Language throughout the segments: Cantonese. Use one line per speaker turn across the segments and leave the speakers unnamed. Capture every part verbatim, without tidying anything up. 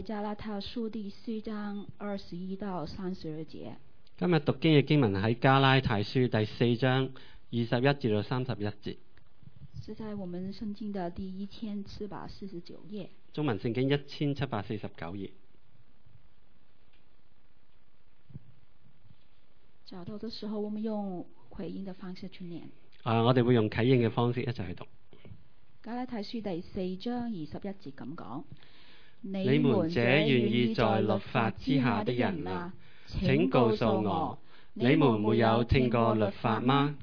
加拉太書第四章二十一到三十二節。
今日讀經嘅經文喺加拉太書第四章二十一至到三十一節，
是在我們聖經的第一千七百四十九頁。
中文聖經一千七百四十九頁。
找到的時候，我們用回應的方式去念。
啊，我哋會用啟應嘅方式一齊去讀。
加拉太書第四章二十一節咁講：
你們這願意在律法之下的人啊，請告訴我，你們沒有聽過律法嗎？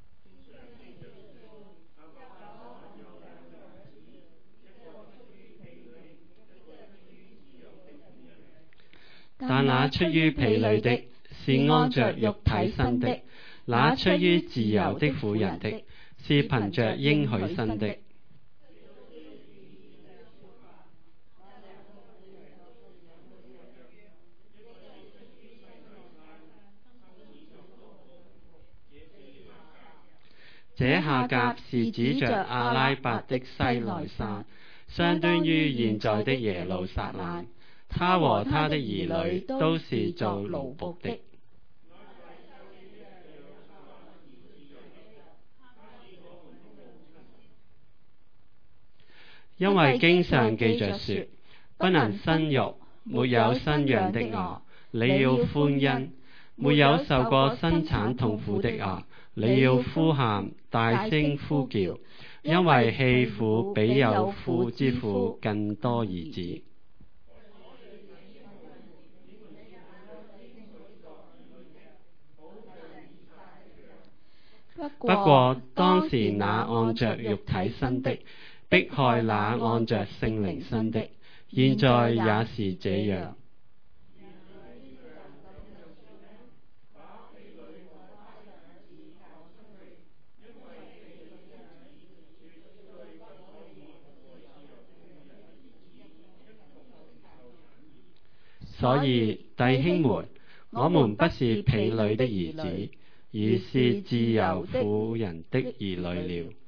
但那出於婢女的，是按着肉體生的；那出於自由的婦人的，是憑着應許生的。這夏甲是指着阿拉伯的西奈山，相當於現在的耶路撒冷。他和他的兒女都是做奴僕的。因為經上記着說，不能生育，沒有生養的啊，你要歡欣；沒有受過生產痛苦的啊，你要呼喊，大聲呼叫，因為棄婦比有婦之婦更多兒子。不過當時那按着肉體生的，迫害那按着聖靈生的，現在也是這樣。所以弟兄們，我們不是婢女的兒子，而是自由婦人的兒女了。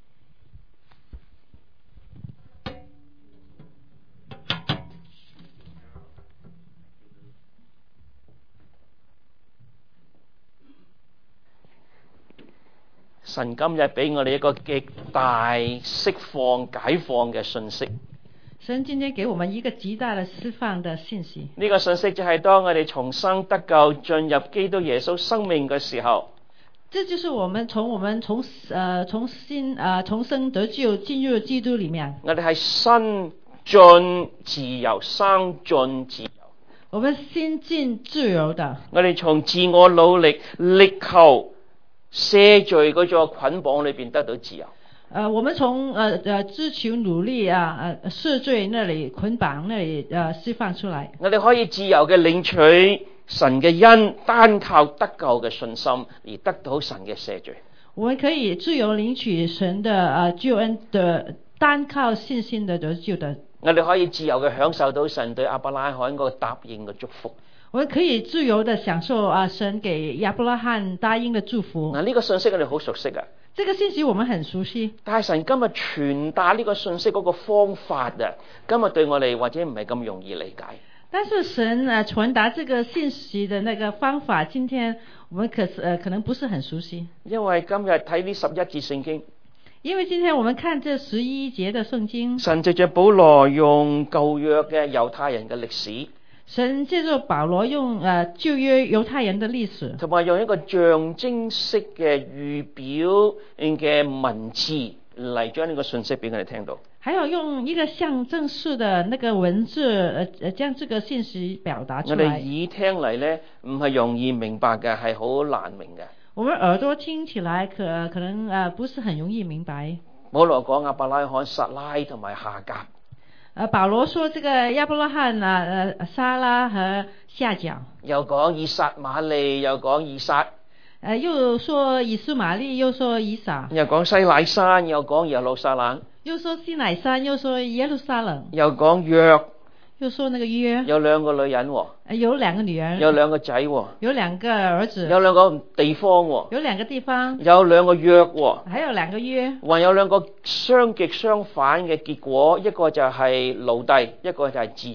神今日俾我哋一個極大釋放解放嘅信息。
神今天給我們一個極大的釋放的信息。
呢個信息就係當我哋重生得救進入基督耶穌生命嘅時候，
這就是我們從我們從呃重新呃重生得救進入基督裏面，
我哋係新進自由，生進自由。
我們新進自由的。
我哋從自我努力力求赦罪嗰種捆綁裏邊得到自由。
呃，我們從呃呃自求努力啊，呃赦罪那裏捆綁那裏呃釋放出來。
我哋可以自由嘅領取神嘅恩，單靠得救嘅信心而得到神嘅赦罪。
我們可以自由領取神的呃救恩的，單靠信心的得救的。
我哋可以自由嘅享受到神對亞伯拉罕嗰個答應嘅祝福。
我們可以自由的享受啊神給亞伯拉罕答應的祝福。
嗱，呢個信息我哋好熟悉啊。
這個信息我們很熟悉，
但係神今日傳達呢個信息嗰個方法啊，今日對我哋或者唔係咁容易理解。
但是神啊傳達這個信息的那個方法，今天我們可是呃可能不是很熟悉。
因為今日睇呢十一節聖經，
因為今天我們看這十一節的聖經，
神藉着保羅用舊約嘅猶太人嘅歷史。
神借助保羅用誒舊約猶太人的歷史，
同埋用一個象徵式嘅預表嘅文字嚟將呢個信息俾我哋聽到。
還有用一個象徵式的那個文字誒誒將這個信息表達出來。
我哋耳聽嚟咧唔係容易明白嘅，係好難明嘅。
我們耳朵聽起來可可能誒不是很容易明白。
保羅講亞伯拉罕、撒拉同埋夏甲。
呃，保羅說這個亞伯拉罕啊，呃，撒拉和夏甲，
又講以撒瑪利，又講以撒，
呃，又說以斯瑪利，又說以撒，
又講西乃山，又講耶路撒冷，
又說西乃山，又說耶路撒冷，
又講約，
又說那個約，
有兩個女人喎，
呃，有兩個女人，
有兩個仔喎，
有兩個兒子，
有兩個地方喎，
有兩個地方，
有兩個約喎，
還有兩個約，
還有兩個相極相反嘅結果，一個就係奴隸，一個就係自由。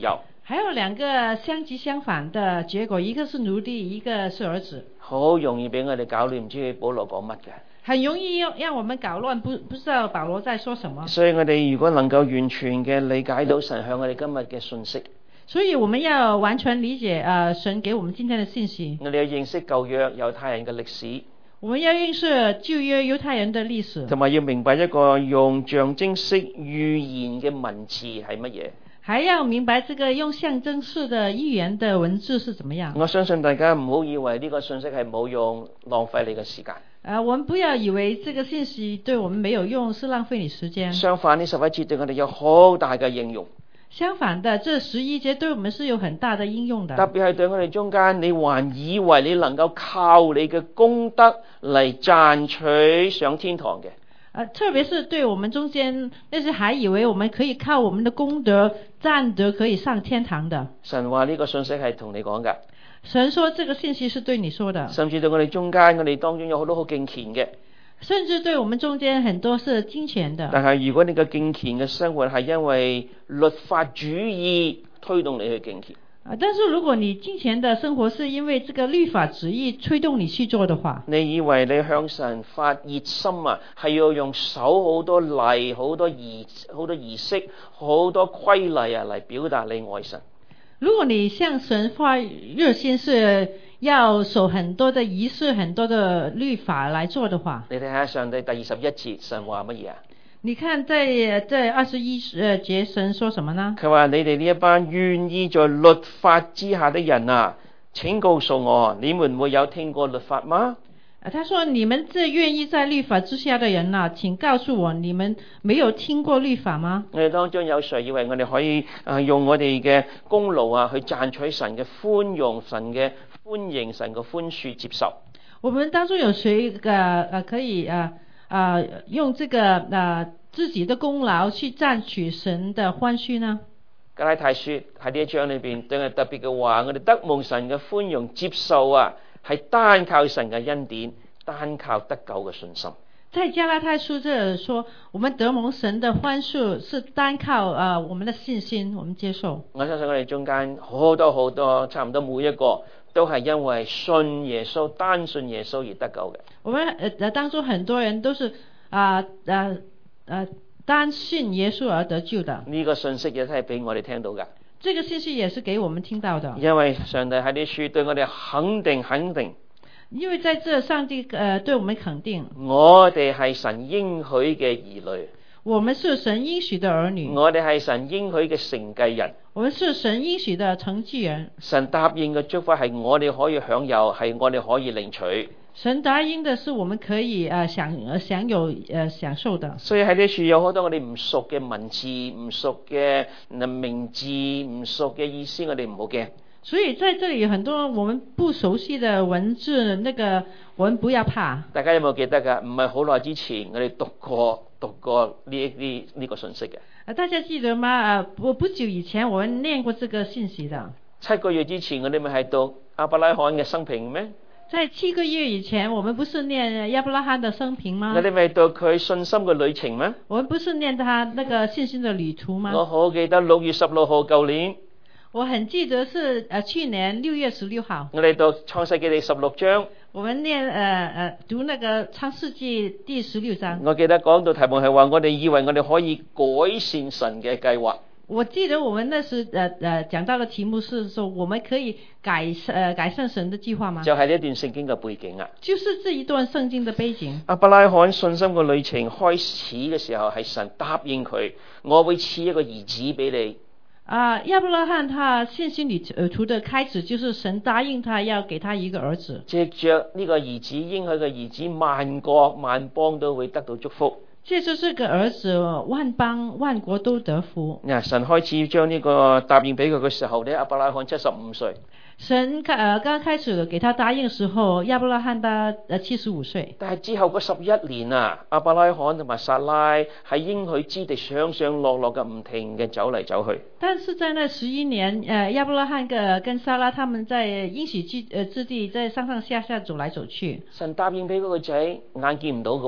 還有兩個相極相反的結果，一個是奴隸，一個是兒子。
好容易俾我哋搞亂，唔知保羅講乜嘅。
很容易讓讓我們搞亂，不不知道保羅在說什麼。
所以我哋如果能夠完全嘅理解到神向我哋今日嘅信息，
所以我們要完全理解啊、呃、神給我們今天的信息。
我哋要認識舊約猶太人嘅歷史，
我們要認識舊約猶太人的歷史，
同埋要明白一個用象徵式預言嘅文字係乜嘢。
還要明白這個用象徵式的預言的文字是怎麼樣。
我相信大家唔好以為呢個信息係冇用，浪費你嘅時間。
啊，我們不要以為這個信息對我們沒有用，是浪費你時間。
相反，呢十一節對我哋有好大嘅應用。
相反的，這十一節對我們是有很大的應用的。
特別係對我哋中間，你還以為你能夠靠你嘅功德嚟賺取上天堂嘅。
啊，特別是對我們中間那些還以為我們可以靠我們的功德賺得可以上天堂的。
神話呢個信息係同你講㗎。
神說這個信息是對你說的。
甚至對我哋中間，我哋當中有好多好敬虔嘅。
甚至對我們中間很多是金錢的。
但係如果你嘅敬虔嘅生活係因為律法主義推動你去敬虔，
啊，但是如果你金錢的生活是因為這個律法主義推動你去做的話，
你以為你向神發熱心啊，係要用手好多禮、好多儀、好多儀式、好多規例啊嚟表達你愛神。
如果你向神發熱心是要守很多的儀式、很多的律法來做的話，
你睇下上帝第二十一節神話乜嘢啊？
你看在在二十一節神說什麼呢？
佢話你哋呢一班願意在律法之下的人啊，請告訴我，你們沒有聽過律法嗎？
啊，他說你們這願意在律法之下的人啊，請告訴我，你們沒有聽過律法嗎？
我哋當中有誰以為我哋可以啊用我哋嘅功勞啊去賺取神嘅寬容、神嘅歡迎、神嘅寬恕接受？
我們當中有誰呃呃可以啊啊、呃、用這個啊、呃、自己的功勞去賺取神的歡許呢？
加拉太書喺呢一章裏邊對我哋特別嘅話，我哋得蒙神嘅寬容接受啊，係單靠神嘅恩典，單靠得救嘅信心。
在加拉太書這說，我們得蒙神的寬恕是單靠啊、呃、我們的信心，我們接受。
我相信我哋中間好多好多，差唔多每一個都係因為信耶穌，單信耶穌而得救嘅。
我們呃當中很多人都是啊啊啊單信耶穌而得救的。
呢個信息亦都係俾我哋聽到噶。
這個信息也是給我們聽到的。
因為上帝喺啲書對我哋肯定肯定。
因為在這上帝呃對我們肯定。
我哋係神應許嘅兒女。
我們是神應許的兒女。
我哋係神應許嘅承繼人。
我們是神應許的承繼人。
神答應嘅祝福係我哋可以享有，係我哋可以領取。
神答應的是我們可以呃享享有呃享受的。
所以喺呢處有好多我哋唔熟嘅文字、唔熟嘅名字、唔熟嘅意思，我哋唔好驚。
所以在這裡有很多我們不熟悉的文字，那個我們不要怕。
大家有冇記得噶？唔係好耐之前我哋讀過讀過呢一啲呢個信息嘅。
啊，大家記得嗎？啊，不不久以前我們念過這個信息的。
七個月之前我哋咪係讀亞伯拉罕嘅生平咩？
在七個月以前，我們不是念亞伯拉罕的生平嗎？
我哋咪讀佢信心嘅旅程咩？
我們不是念他那個信心的旅途嗎？
我好記得六月十六號舊年。
我很記得是呃去年六月十六號。
我哋讀創世記第十六章。
我們念呃呃讀那個創世記第十六章。我記得講到題目係話，我哋以為我哋可以改善神嘅計劃。我記得我們那時呃呃講到的題目是說，我們可以改呃改善神的計劃嗎？就係呢一段聖經嘅背景啊。就是這一段聖經的背景。亞伯拉罕信心嘅旅程開始嘅時候，係神答應佢，我會賜一個兒子俾你。啊，亞伯拉罕他信心旅途的開始，就是神答應他要給他一個兒子。藉着呢個兒子，應許嘅兒子，萬國萬邦都會得到祝福。借着這個兒子，萬邦萬國都得福。嗱，神開始將呢個答應俾佢嘅時候咧，亞伯拉罕七十五歲。神開呃剛開始給他答應嘅時候，亞伯拉罕他呃七十五歲。但係之後嗰十一年啊，亞伯拉罕同埋撒拉喺應許之地上上落落嘅唔停嘅走嚟走去。但是在那十一年，呃亞伯拉罕嘅跟撒拉他們在應許之呃之地在上上下下走來走去。神答應俾嗰個仔眼見唔到嘅喎。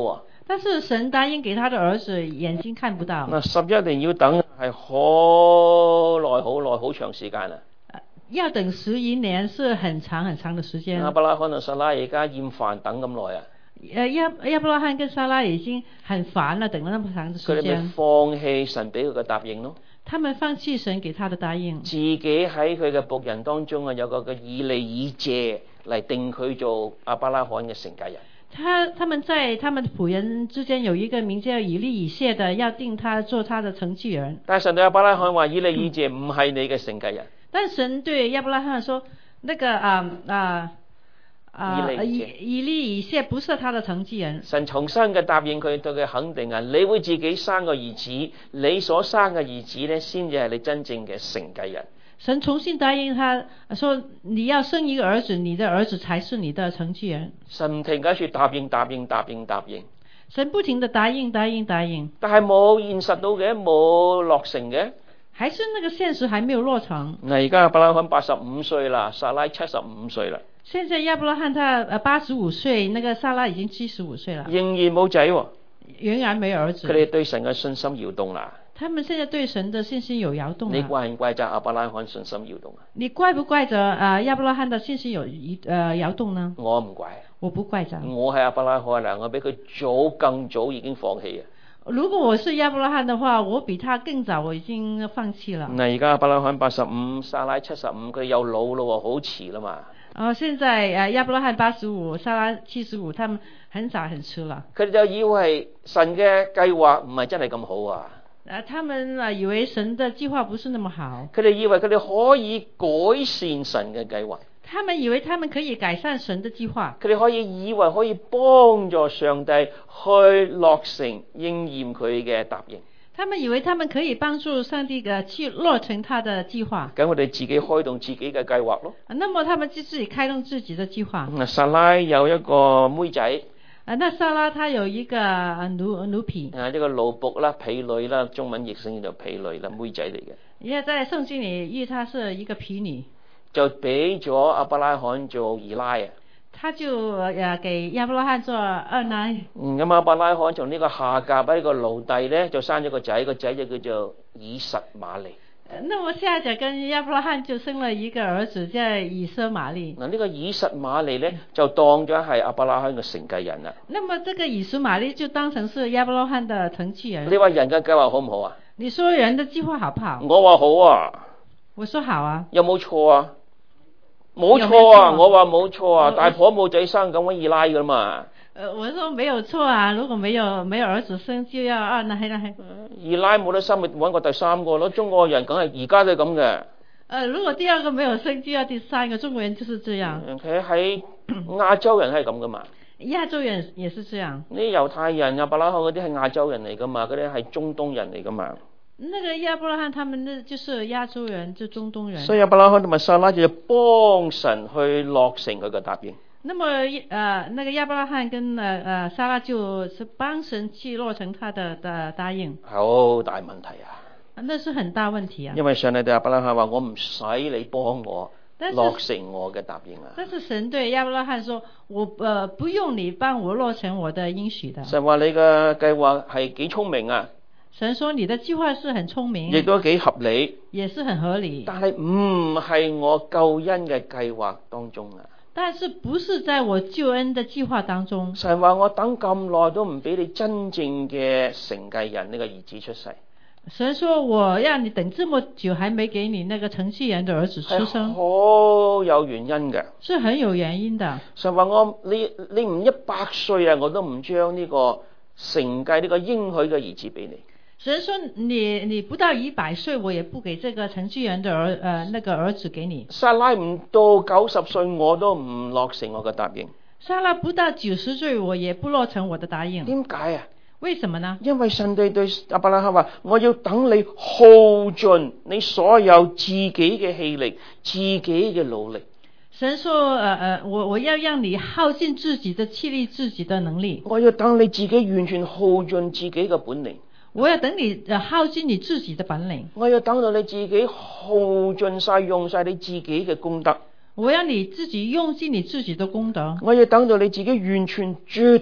但是神答應給他的兒子眼睛看不到。
嗱，十一年要等係好耐好耐好長時間啊！
要等十一年是很長很長的時間。
亞伯拉罕同撒拉而家厭煩等咁耐啊！
誒亞亞伯拉罕跟撒拉已經很煩了，等了那麼長的時間。
佢哋咪放棄神俾佢嘅答應咯？
他們放棄神給他的答應。
自己喺佢嘅僕人當中啊，有個嘅以利以謝嚟定佢做亞伯拉罕嘅承繼人。
他他們在他們的僕人之間有一個名叫以利以謝的，要定他做他的承繼人。
但係神對亞伯拉罕話：以利以謝唔係你嘅承繼人。嗯、
但神對亞伯拉罕說：那個啊啊啊以以利以謝不是他的承繼人。
神重新嘅答應佢，對佢肯定啊，你會自己生個兒子，你所生嘅兒子咧，先至係你真正嘅承繼人。
神重新答應他說：你要生一個兒子，你的兒子才是你的承繼人。
神唔停咁說答應答應答應答應。
神不停地答應答應答應。
但係冇現實到嘅，冇落成嘅。
還是那個現實還沒有落成。
嗱，而家亞伯拉罕八十五歲啦，撒拉七十五歲啦。
現在亞伯拉罕他誒八十五歲，那個撒拉已經七十五歲啦。
仍然冇仔喎。
仍然沒有兒子。
佢哋對神嘅信心搖動啦。
他們現在對神的信心有搖動。
你怪唔怪責亞伯拉罕信心搖動啊？
你怪不怪責啊亞伯拉罕的信心有誒搖動呢？
我唔怪。
我不怪責。
我係亞伯拉罕啦，我比佢早更早已經放棄啊。
如果我是亞伯拉罕的話，我比他更早我已經放棄了。
嗱，而家亞伯拉罕八十五，撒拉七十五，佢又老咯，好遲啦嘛。
哦，現在誒亞伯拉罕八十五，撒拉七十五，他們很早很遲了。
佢哋就以為神嘅計劃唔係真係咁好啊。
啊，他們啊以為神的計劃不是那麼好。
佢哋以為佢哋可以改善神嘅計劃。
他們以為他們可以改善神的計劃。
佢哋可以以為可以幫助上帝去落成應驗佢嘅答應。
他們以為他們可以幫助上帝嘅去落成他的計劃。
咁我哋自己開動自己嘅計劃咯。
那麼他們就自己開動自己的計劃。
嗱，撒拉有一個妹仔。
啊，那撒拉他有一個奴奴婢，
啊，一個奴僕啦，婢女啦，中文譯成叫做婢女啦，妹仔嚟嘅。
因為在聖經裏，因為她是一個婢女，
就俾咗亞伯拉罕做二奶啊。
他就誒給亞伯拉罕做二奶。
嗯，咁亞伯拉罕從呢個夏甲呢個奴隸咧，就生咗個仔，個仔就叫做以實瑪利。
那麼夏甲跟亞伯拉罕就生了一個兒子叫以實瑪利。
嗱，呢個以實瑪利咧就當咗係亞伯拉罕嘅承繼人啦。
那麼這個以實瑪利就當成是亞伯拉罕的承繼人。
你話人嘅計劃好唔好啊？
你說人的計劃好不好？
我話好啊。
我說好啊。
有冇錯啊？冇錯啊！我話冇錯啊！大婆冇仔生咁搵二奶噶嘛。
呃，我說沒有錯啊，如果沒有沒有兒子生，就要二奶啦。
二奶冇得生，咪搵個第三個咯。中國人梗係而家都係咁嘅。
呃，如果第二個沒有生，就要第三個。中國人就是這樣。
佢喺亞洲人係咁噶嘛？
亞洲人也是這樣。
呢猶太人、亞伯拉罕嗰啲係亞洲人嚟噶嘛？嗰啲係中東人嚟噶嘛？
那個亞伯拉罕他們呢，就是亞洲人，就中東人。
所以亞伯拉罕同埋撒拉就幫神去落成佢嘅答應。
那麼，呃，那個亞伯拉罕跟呃呃撒拉就是幫神去落成他的的答應。
好大問題啊！
那是很大問題啊。
因為上帝對亞伯拉罕話：我唔使你幫我落成我嘅答應啊。
但是神對亞伯拉罕說：我呃不用你幫我落成我的應許的。
神話你嘅計劃係幾聰明啊！
神說你的計劃是很聰明，
亦都幾合理，
也是很合理。
但係唔係我救恩嘅計劃當中啊。
但是不是在我救恩的計劃當中？
神話我等咁耐都唔俾你真正嘅承繼人呢個兒子出世。
神說我讓你等這麼久，還沒給你那個承繼人的兒子出生，
好有原因嘅，是
很有原因的。
神話我你你唔一百歲啊，我都唔將呢個承繼呢個應許嘅兒子俾你。
神說你你不到一百歲，我也不給這個承繼人的兒呃那個兒子給你。
撒拉唔到九十歲，我都唔落成我嘅答應。
撒拉不到九十歲，我也不落成我的答應。
點解啊？
為什麼呢？
因為上帝對亞伯拉罕話：我要等你耗盡你所有自己嘅氣力、自己嘅努力。
神說：呃呃，我我要讓你耗盡自己的氣力、自己的能力。
我要等你自己完全耗盡自己嘅本領。
我要等你耗盡你自己的本領。
我要等到你自己耗盡晒、用晒你自己嘅功德。我要你自己用盡你自己的功德。我要等到你自己完全絕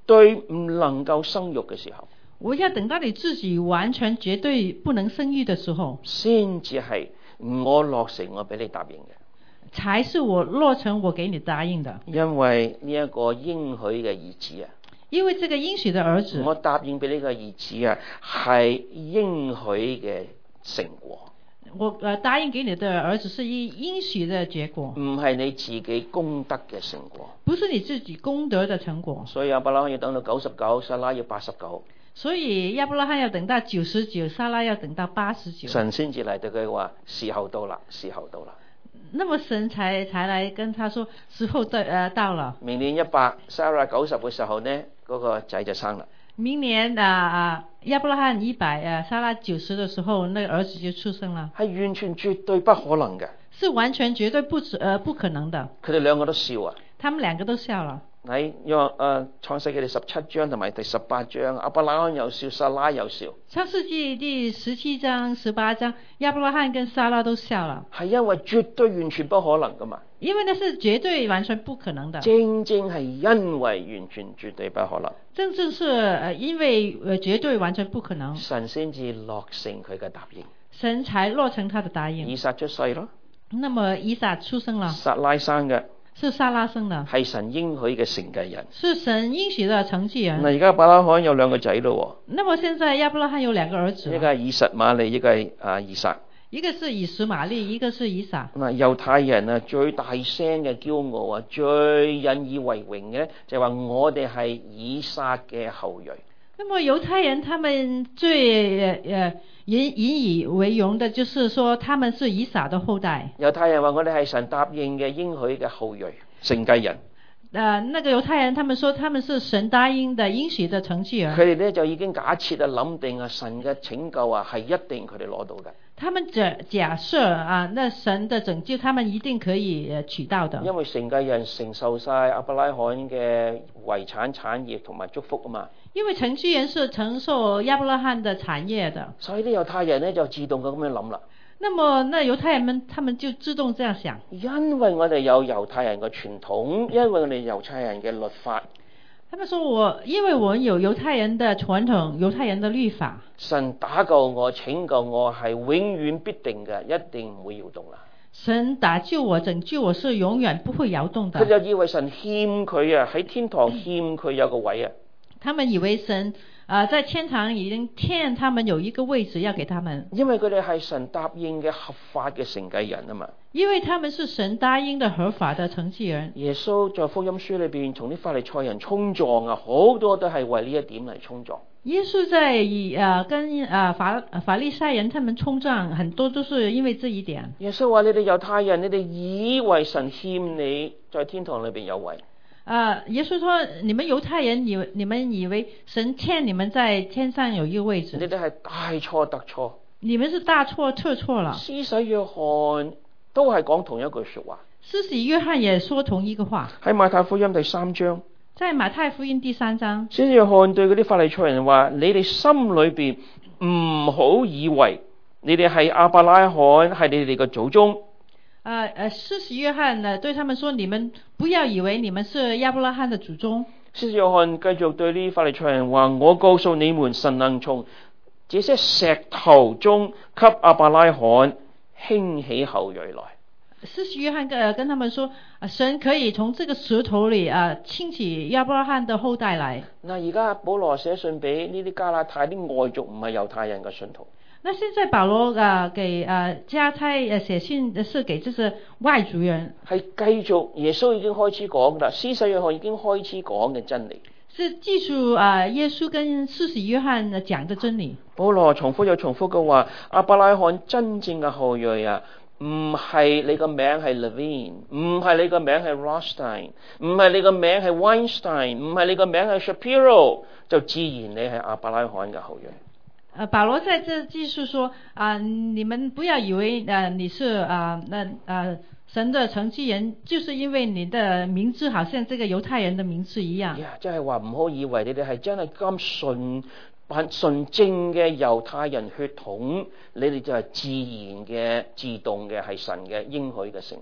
對唔能夠生育嘅時候，
我要等到你自己完全絕對不能生育的時候，
先至係我落成我俾你答應嘅。
才是我落成我給你答應的。
因為呢一個應許嘅兒子啊，
因為這個應許的兒子，
我答應俾呢個兒子啊，係應許嘅成果。
我誒答應給你的兒子是一應許的結果，
唔係你自己功德嘅成果，
不是你自己功德的成果。
所以亞伯拉罕要等到九十九，撒拉要八十九。
所以亞伯拉罕要等到九十九，撒拉要等到八十九。
神先至嚟對佢話：時候到啦，時候到啦。
那麼神才才來跟他說：時候到，呃到了。
明年一百，撒拉九十嘅時候呢，嗰、那個仔就生啦。
明年啊啊，亞伯拉罕一百，啊撒拉九十的時候，那個兒子就出生了。
係完全絕對不可能嘅。
是完全絕對不呃不可能的。
佢哋兩個都笑啊。
他們兩個都笑了。
喺因為誒創世記第十七章同埋第十八章，亞伯拉罕又笑，撒拉又笑。
創世記第十七章、十八章，亞伯拉罕跟撒拉都笑了。
係因為絕對完全不可能噶嘛。
因為那是絕對完全不可能的。
正正係因為完全絕對不可能。
正正是誒因為誒絕對完全不可能。
神先至落成佢嘅答應。
神才落成他的答應。
以撒出世咯。
那麼以撒出生了。
撒拉生嘅。
是撒拉生的，
係神應許嘅承繼人，
是神應許的承繼人。
嗱，而家亞伯拉罕有兩個仔咯。
那麼現在亞伯拉罕有兩個兒子，
一個係以實瑪利，一個係啊以撒。
一個是以實瑪利，一個是以撒。
嗱，猶太人啊最大聲嘅驕傲啊，最引以為榮嘅就係話我哋係以撒嘅後裔。
那麼猶太人他們最誒引引以為榮的，就是說他們是以撒的後代。
猶太人話我哋係神答應嘅應許嘅後裔，承繼人。
呃，那個猶太人他們說他們是神答應的應許的承繼人。
佢哋咧就已經假設啊諗定啊神嘅拯救啊係一定佢哋攞到嘅。
他們假假設啊，那神的拯救他們一定可以取到的。
因為承繼人承受晒亞伯拉罕嘅遺產產業同埋祝福啊嘛。
因為承繼人是承受亞伯拉罕的產業的，
所以啲猶太人咧就自動咁樣諗啦。
那麼，那猶太人們他們就自動這樣想。
因為我哋有猶太人嘅傳統，因為我哋猶太人嘅律法。
他們說我，因為我們有猶太人的傳統，猶太人的律法。
神打救我、拯救我係永遠必定嘅，一定唔會搖動啦。
神打救我、拯救我是永遠不會搖動的。
佢就以為神欠佢啊，喺天堂欠佢有個位啊。
他們以為神啊、呃，在天堂已經欠他們有一個位置要給他們。因為
佢哋係神答應嘅合法嘅承繼人啊嘛。
因為他們是神答應的合法的承繼人。
耶穌在福音書裏邊同啲法利賽人衝撞啊，好多都係為呢一點嚟衝撞。
耶穌在以啊、呃、跟啊法法利賽人他們衝撞，很多都是因為這一點。
耶穌話：你哋猶太人，你哋以為神欠你在天堂裏邊有位。
啊！耶穌說：你們猶太人以為你們以為神欠你們在天上有一個位置，
你哋係大錯特錯。
你們是大錯特錯了。
施洗約翰都係講同一句說話。
施洗約翰也說同一個話。
喺馬太福音第三章。
在馬太福音第三章。
施洗約翰對嗰啲法利賽人話：你哋心裏邊唔好以為你哋係亞伯拉罕係你哋嘅祖宗。
呃呃，施洗約翰呢對他們說：你們不要以為你們是亞伯拉罕的祖宗。
施洗約翰繼續對呢啲法利賽人話：我告訴你們，神能從這些石頭中給亞伯拉罕興起後裔來。
施洗約翰跟跟他們說：神可以從這個石頭裏啊興起亞伯拉罕的後代來。
嗱，而家保羅寫信俾呢啲加拉太啲外族唔係猶太人嘅信徒。
那現在保羅啊，給啊加太誒寫信是給這些外族人，
係繼續耶穌已經開始講啦，施洗約翰已經開始講嘅真理，
是記住啊耶穌跟施洗約翰講的真理。
保羅重複又重複嘅話，亞伯拉罕真正嘅後裔啊，唔係你個名係 Levine， 唔係你個名係 Rothstein， 唔係你個名係 Weinstein， 唔係你個名係 Shapiro， 就自然你係亞伯拉罕嘅後裔。
呃，保羅在這記述說啊、呃，你們不要以為啊、呃、你是啊那啊、呃、神的承繼人，就是因為你的名字好像這個猶太人的名字一樣。
呀，即係話唔好以為你哋係真係咁純純正嘅猶太人血統，你哋就係自然嘅、自動嘅係神嘅應許嘅承繼。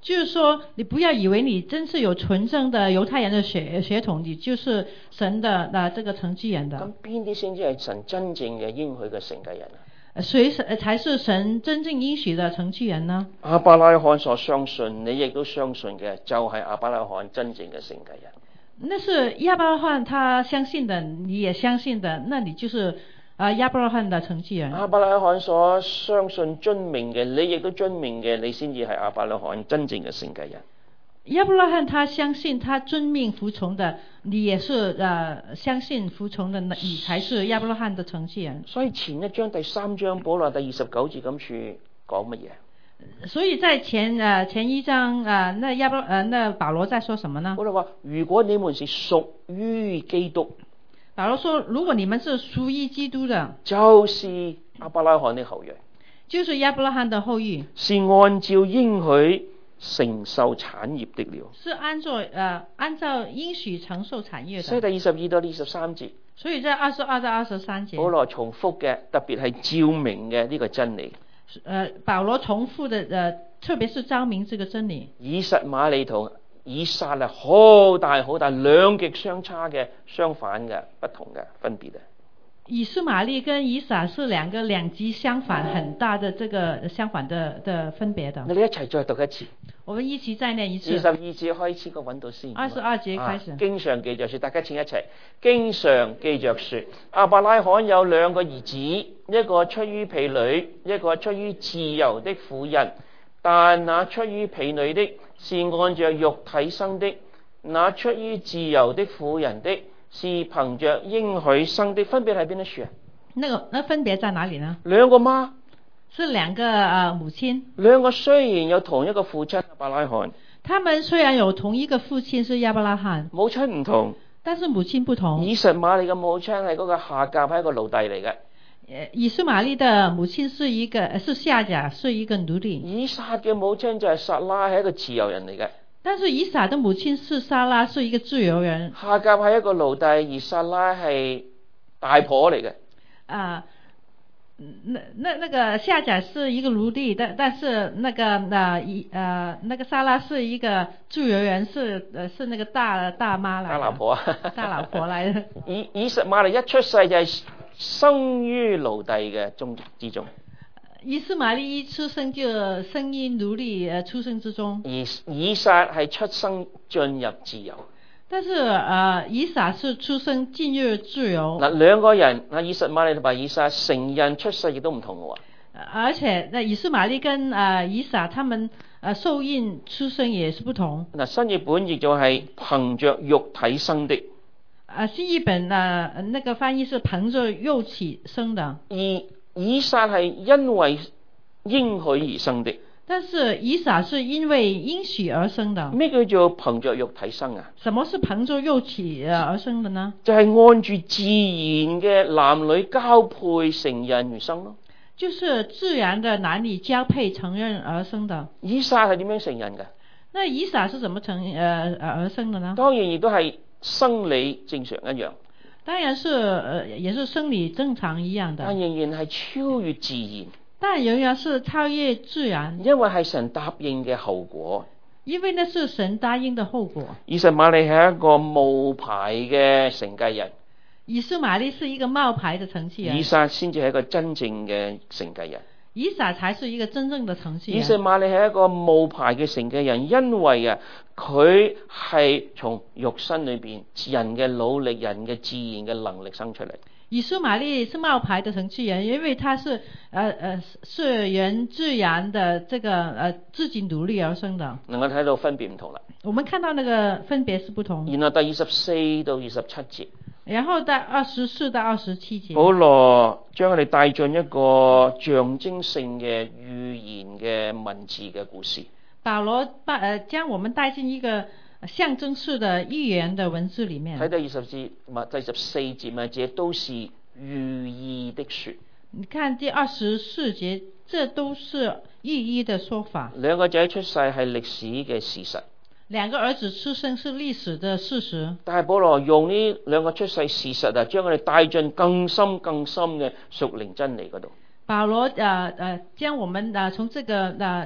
就是說，你不要以為你真是有純正的猶太人的血血統，你就是神的嗱、啊、這個承繼人的。
咁邊啲先至係神真正嘅應許嘅承繼人啊？
誰才是神真正應許的承繼人呢？
亞伯拉罕所相信，你亦都相信嘅，就係亞伯拉罕真正嘅承繼人。
那是亞伯拉罕他相信的，你也相信的，那你就是啊亞伯拉罕的承繼人。
亞伯拉罕所相信遵命嘅，你亦都遵命嘅，你先至係亞伯拉罕真正嘅承繼人。
亞伯拉罕他相信他遵命服從的，你也是啊相信服從的，你才是亞伯拉罕的承繼人。
所以前一章第三章保羅第二十九節咁處講乜嘢？
所以在前呃前一章啊、呃，那亞伯呃那保羅在說什麼呢？
保羅話：如果你們是屬於基督。
保羅說：如果你們是屬於基督的，
就是亞伯拉罕的後裔，
就是亞伯拉罕的後裔，
是按照應許承受產業的了。
是按照呃按照應許承受產業的。
所以第二十二到二十三節，
所以在二十二到二十三節，
保羅重複嘅特別係照明嘅呢個真理。
呃，保羅重複的呃，特別是照明這個真理。
以實瑪利同以撒係好大好大兩極相差嘅相反嘅不同嘅分別啊！
以實瑪利跟以撒是兩個兩極相反很大的這個相反的的分別的。
你一齊再讀一次。
我們一起再念一次。
二十二節開始，我揾到先。
二十二節開始。
啊、經上記着說，大家請一齊。經上記着說，亞伯拉罕有兩個兒子，一個出於婢女，一個出於自由的婦人。但那出於婢女的，是按着肉體生的；那出於自由的婦人的，是憑着應許生的。分別喺邊一處啊？
那個，那分別在哪裡呢？
兩個媽，
是兩個啊、呃、母親。
兩個雖然有同一個父親亞伯拉罕，
他們雖然有同一個父親是亞伯拉罕，
母親唔同，
但是母親不同。
以實瑪利嘅母親係嗰個夏甲，係一個奴隸嚟嘅。
以實瑪利的母親是一個是夏甲，是一個奴隸。
以撒嘅母親就係撒拉，係一個自由人嚟嘅。
但是以撒的母親是撒拉，是一個自由人。
夏甲係一個奴隸，而撒拉係大婆嚟嘅。
啊，那那那個夏甲是一個奴隸，但但是那個啊以呃那個撒拉是一個自由人，是呃是那個大大媽來的。
大老婆啊，
大老婆來的。
以以實瑪利一出世就係生於奴隸嘅中之中。
以實瑪利一出生就生於奴隸誒出生之中。而
以撒係出生進入自由。
但是誒以撒是出生進入自由。
嗱，兩個人啊，以實瑪利同埋以撒成人出世亦都唔同嘅喎。
而且那以實瑪利跟誒以撒他們誒受孕出生也是不同。
嗱，新譯本譯就係憑着肉體生的。
啊，新譯本啊，那個翻譯是憑着肉體生的。
而以撒係因為應許而生的。
但是以撒是因為應許而生的。
咩叫做憑着肉體生啊？
什麼是憑着肉體而生的呢？
就係按住自然嘅男女交配成人而生咯。
就是自然的男女交配成人而生的。
以撒係點樣成人嘅？
那以撒是怎麼成誒、呃、而生的呢？
當然亦都係生理正常一樣。
當然是誒、呃，也是生理正常一樣的。
但仍然係超越自然。
但仍然是超越自然。
因為係神答應嘅後果。
因為那是神答應的後果。
以實瑪利係一個冒牌嘅承繼人。
以實瑪利是一個冒牌的承繼人。
以撒先至係一個真正嘅承繼人。
以撒才是一個真正的承繼人。
以實瑪利係一個冒牌嘅承繼人，因為啊，佢係從肉身裏邊人嘅努力、人嘅自然嘅能力生出嚟。
以實瑪利是冒牌的承繼人，因為他是，呃呃，是人自然的這個，呃，自己努力而生的。
能夠睇到分別唔同啦。
我們看到那個分別是不同。
然後第二十四到二十七節。
然後到二十四到二十七節。保
羅將我哋帶進一個象徵性嘅預言嘅文字嘅故事。
保羅把，呃，將我們帶進一個象徵式的預言的文字裏面。
睇第二十節，咪第十四節咪，這都是寓意的說。
你看第二十四節，這都是寓意的說法。
兩個仔出世係歷史嘅事實。
兩個兒子出生是歷史的事實。
但係保羅用呢兩個出世事實啊，將我哋帶進更深更深嘅屬靈真理嗰度。
保羅誒誒，將我們誒從這個誒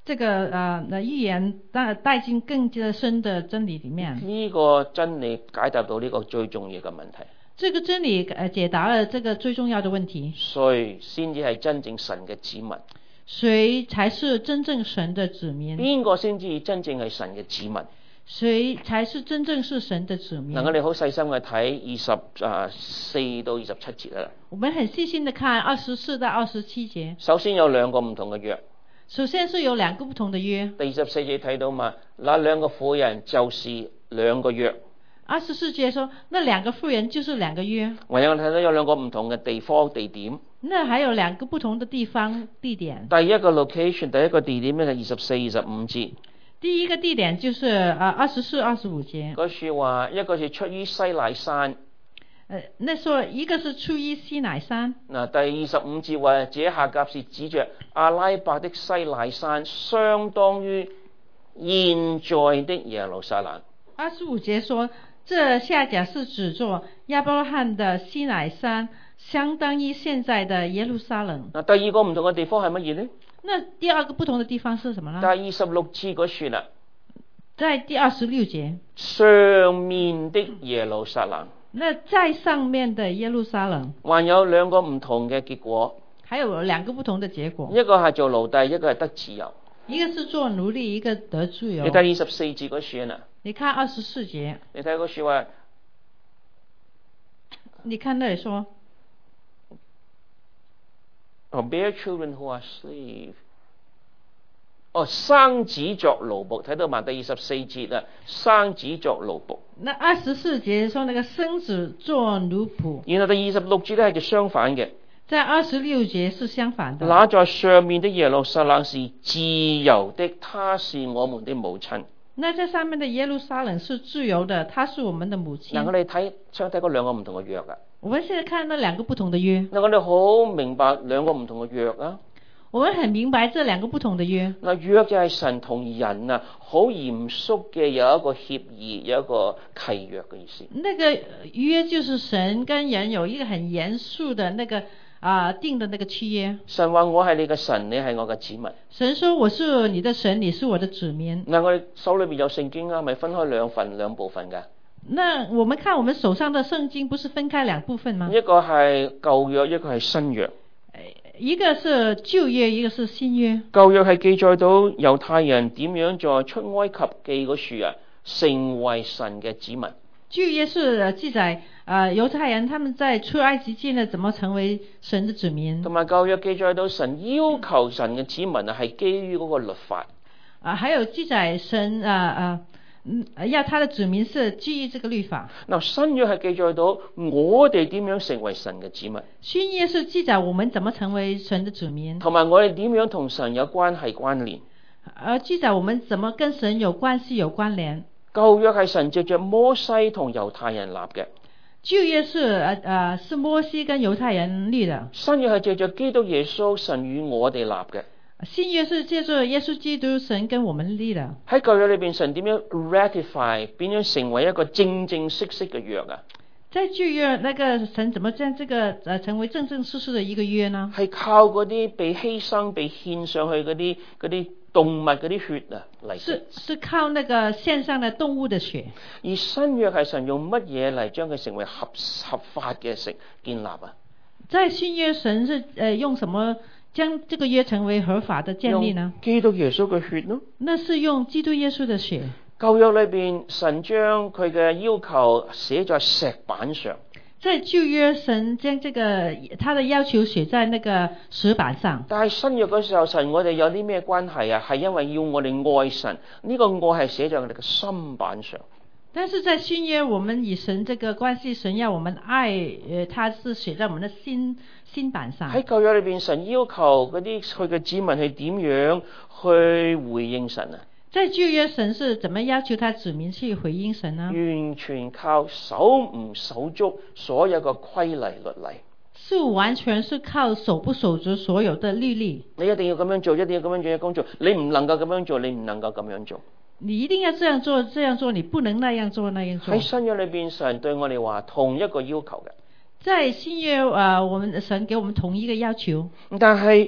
這個呃預言帶帶進更加深的真理裡面。
呢個真理解答到呢個最重要嘅問題。
這個真理呃解答了這個最重要的問題。
誰先至係真正神嘅子民？
誰才是真正神的子民？
邊個先至真正係神嘅子民？
誰才是真正是神的子民？
嗱，我哋好細心去睇二十啊四到二十七節啦。
我們很細心地看二十四到二十七節。
首先有兩個唔同嘅約。
首先是有兩個不同的約。
第二十四節睇到嘛，那兩個婦人就是兩個約。
二十四節說，那兩個婦人就是兩個約。
我有睇到有兩個唔同嘅地方地點。
那還有兩個不同的地方地點。
第一個 location， 第一個地點咧係二十四、二十五節。
第一個地點就是啊二十四、二十五節。
嗰處話一個是出於西乃山。
呃，那說一個是出於西乃山。
嗱，第二十五節話，這下甲是指着阿拉伯的西乃山，相當於現在的耶路撒冷。
二十五節說，這下甲是指着亞伯拉罕的西乃山，相當於現在的耶路撒冷。
嗱，第二個唔同嘅地方係乜嘢呢？
那第二個不同的地方是什麼呢？
第二十六節嗰處啦，
在第二十六節，
上面的耶路撒冷。
那在上面的耶路撒冷，
還有兩個唔同嘅結果，
還有兩個不同的結果。
一個係做奴隸，一個係得自由。
一個是做奴隸，一個得自由。
你睇二十四節嗰處啊，
你看二十四節，
你睇嗰處話，
你看那裡說，
哦 bear children who are slave。哦，生子作奴僕，睇到嘛？第二十四節啊，生子作奴僕。
那二十四節說那個生子作奴僕。
然後第二十六節咧係就相反嘅。
在二十六節是相反的。
那在上面的耶路撒冷是自由的，他是我們的母親。
那在上面的耶路撒冷是自由的，他是我們的母親。
嗱，我哋睇想睇嗰兩個唔同嘅約啊。
我們現在看那兩個不同的約。
嗱，我哋好明白兩個唔同嘅約啊。
我們很明白這兩個不同的約。
嗱，約就係神同人啊，好嚴肅嘅有一個協議，有一個契約嘅意思。
那個約就是神跟人有一個很嚴肅的那個啊、呃、定的那個契約。
神話我係你嘅神，你係我嘅子民。
神說我是你的神，你是我的子民。
嗱，我哋手裏邊有聖經啊，咪分開兩份兩部分噶。
那我們看我們手上的聖經，不是分開兩部分嗎？
一個係舊約，一個係新約。
一個是舊約，一個是新約。
舊約係記載到猶太人點樣在出埃及記嗰處啊，成為神嘅子民。
舊約是記載啊、呃，猶太人他們在出埃及記呢，怎麼成為神的子民？同
埋舊約記載到神要求神嘅子民啊，係基於嗰個律法。
啊，還有記載神啊啊。嗯，要他的子民是基於這個律法。
嗱，新約係記載到我哋點樣成為神嘅子民。
新約是記載我們怎麼成為神的子民，
同埋我哋點樣同神有關係關聯。
而記載我們怎麼跟神有關係有關聯。
舊約係神藉着摩西同猶太人立嘅。
舊約是誒誒是摩西跟猶太人立的。
新約係藉着基督耶穌神與我哋立嘅。
新約是借助耶穌基督神跟我們立的。
喺舊約裏邊，神點樣 ratify， 點樣成為一個正正式式嘅約啊？
在舊約，那個神怎麼將這個誒成為正正式式的一個約呢？
係靠嗰啲被犧牲、被獻上去嗰啲嗰啲動物嗰啲血啊嚟。
是是靠那個獻上的動物的血。
而新約係神用乜嘢嚟將佢成為合合法嘅成建立啊？
在新約，神是誒、呃、用什麼？將這個約成為合法的建立呢？
基督耶穌嘅血咯。
那是用基督耶穌的血。
舊約裏邊，神將佢嘅要求寫在石板上。
在舊約，神將這個他的要求寫在那個石板上。
但係新約嗰時候，神我哋有啲咩關係啊？係因為要我哋愛神，呢、這個愛係寫在我哋嘅心板上。
但是在新約，我們與神這個關係，神要我們愛，呃，他是寫在我們的心心板上。喺
舊約裏邊，神要求嗰啲佢嘅子民係點樣去回應神啊？
在舊約，神是怎麼要求他子民去回應神呢？
完全靠守唔守足所有嘅規例律例。
是完全是靠守不守足所有的律例。
你一定要咁樣做，一定要咁樣做嘅工作，你唔能夠咁樣做，你唔能夠咁樣做。
你一定要這樣做，這樣做，你不能那樣做，那樣做。
喺新約裏邊，神對我哋話同一個要求嘅。
在新約啊、呃，我們神給我們同一個要求。
但係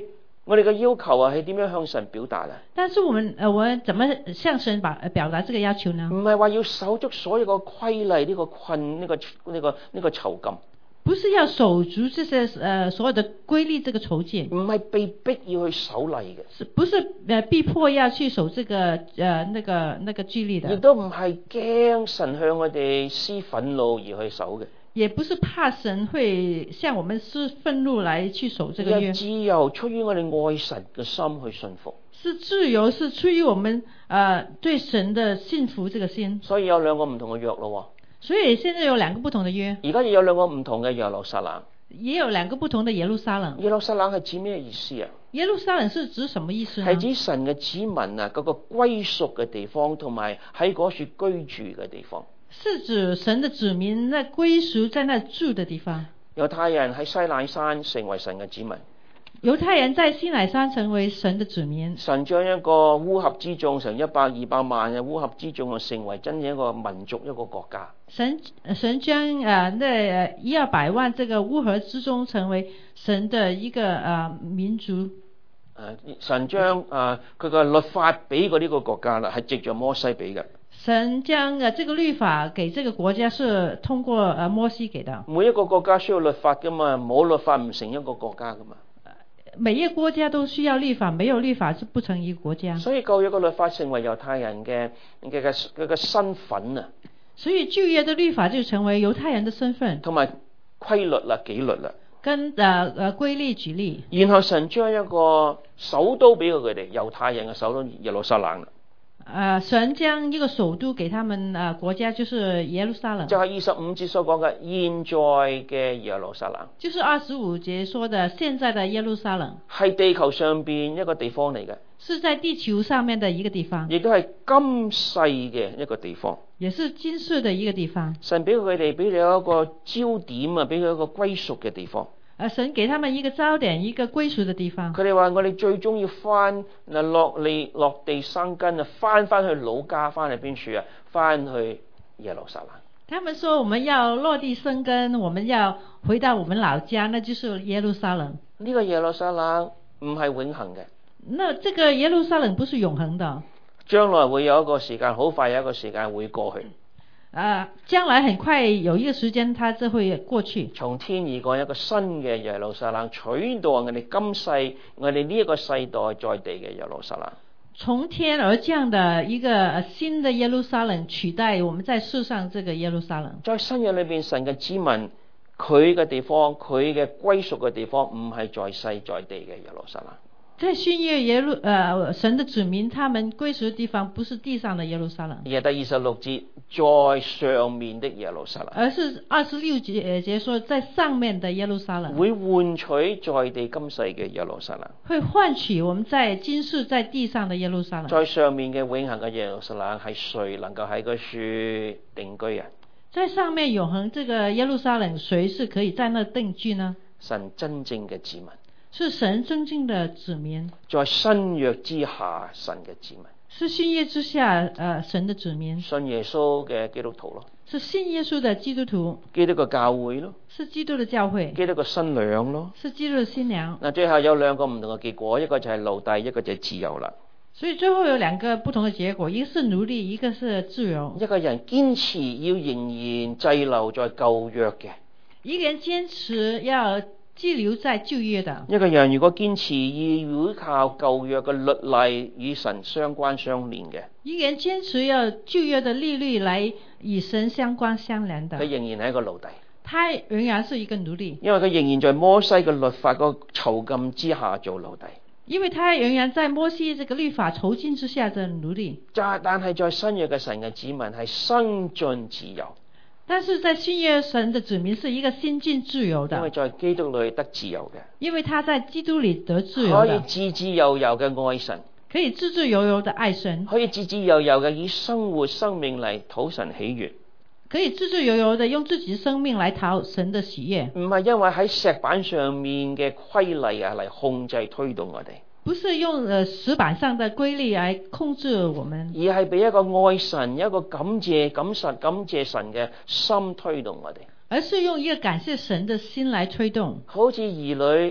我哋嘅要求啊係點樣向神表達啊？
但是我們呃我們怎麼向神表表達這個要求呢？
唔係話要守足所有嘅規例呢個困呢個呢個呢個囚禁。
不是要守足這些呃所有的規律這個囚禁。
唔係被逼要去守例嘅。
是不是呃逼迫要去守這個呃那個那個紀律的？
亦都唔係驚神向我哋施憤怒而去守嘅。
也不是怕神會向我們施憤怒來去守這個約。
自由出於我哋愛神嘅心去信服。
是自由，是出於我們呃對神的信服這個心。
所以有兩個唔同嘅約咯。
所以現在有兩個不同的約。
而家亦有兩個唔同嘅耶路撒冷。
也有兩個不同的耶路撒冷。
耶路撒冷係指咩意思啊？
耶路撒冷是指什麼意思呢？
係指神嘅子民啊，嗰個歸屬嘅地方，同埋喺嗰處居住嘅地方。
是指神的子民那歸屬在那住的地方。
猶太人喺西乃山成為神嘅子民。
猶太人在西乃山成為神的子民。
神將一個烏合之眾，成一百二百萬嘅烏合之眾啊，成為真正一個民族，一個國家。
神神將啊那一二百萬這個烏合之眾成為神的一個啊民族。誒、
啊，神將啊佢個律法俾過呢個國家啦，係藉着摩西俾嘅。
神將啊這個律法給這個國家是通過啊摩西給的。
每一個國家需要律法噶嘛，冇律法唔成一個國家噶嘛。
每一個國家都需要律法，沒有律法是不成一個國家。
所以舊約嘅律法成為猶太人嘅嘅嘅佢嘅身份啊。
所以舊約嘅律法就成為猶太人的身份，同
埋規律啦、紀律啦，
跟誒誒規律舉例。
然後神將一個首都俾佢哋，猶太人嘅首都耶路撒冷啦。
誒、呃，神將一個首都給他們誒、呃、國家，就是耶路撒冷。
就係二十五節所講嘅現在嘅耶路撒冷。
就是二十五節說的現在的耶路撒冷。
係地球上邊一個地方嚟嘅。
是在地球上面的一個地方。
亦都係今世嘅一個地方。
也是今世的一個地方。
神俾佢哋俾你一個焦點啊，俾佢一個歸屬嘅地方。
啊！神給他們一個焦點，一個歸屬的地方。
佢哋話：我哋最終要翻嗱落地落地生根啊，翻翻去老家，翻去邊處啊？翻去耶路撒冷。
他們說：我們要落地生根，我們要回到我們老家，那就是耶路撒冷。
呢個耶路撒冷唔係永恆嘅。
那這個耶路撒冷不是永恆的。將
來會有一個時間，好快有一個時間會過去。
啊，將來很快有一個時間，它就會過去。從
天而降一個新嘅耶路撒冷，取代我哋今世我哋呢一個世代在地嘅耶路撒冷。
從天而降的一個新的耶路撒冷，取代我們在世上這個耶路撒冷。
在新約裏邊，神嘅子民佢嘅地方，佢嘅歸屬嘅地方，唔係在世在地嘅耶路撒冷。
在新約耶路，呃，神的子民，他們歸屬的地方不是地上的耶路撒冷。
而係第二十六節，在上面的耶路撒冷。
而是二十六節節說，在上面的耶路撒冷。
會換取在地今世嘅耶路撒冷。
會換取我們在今世在地上的耶路撒冷。
在上面嘅永恆嘅耶路撒冷，係誰能夠喺嗰處定居啊？
在上面永恆這個耶路撒冷，誰是可以在那定居呢？
神真正嘅子民。
是神真正的子民，
在新約之下，神嘅子民。
是新約之下，呃，神的子民。
信耶穌嘅基督徒咯。
是信耶穌的基督徒。
基督嘅教會咯。
是基督的教會。
基督嘅新娘咯。
是基督的新娘。
嗱，最後有兩個唔同嘅結果，一個就係奴隸，一個就係自由啦。
所以最後有兩個不同的結果，一個是奴隸，一個是自由。
一個人堅持要仍然滯留在舊約嘅。
一個人堅持要寄留在舊約的。
一個人如果堅持要依靠舊約嘅律例與神相關相連嘅，
一個人堅持要舊約的律例來與神相關相連的，
佢仍然係一個奴隸，
他仍然是一個奴隸，
因為佢仍然在摩西嘅律法個囚禁之下做奴隸，
因為他仍然在摩西這個律法囚禁之下的奴隸。
但係在新約嘅神嘅子民係生進自由。
但是在新約神的子民是一個新進自由的，
因為在基督裏得自由嘅，
因為他在基督裏得自由的，
可以自自由由嘅愛神，
可以自自由由的愛神，
可以自自由由嘅以生活生命嚟討神喜悅，
可以自自由由的用自己生命來討神的喜悅，
唔係因為喺石板上面嘅規例啊嚟控制推動我哋。
不是用呃石板上的規律來控制我們，
而係俾一個愛神、一個感謝、感實、感謝神嘅心推動我哋。
而是用一個感謝神的心來推動。
好似兒女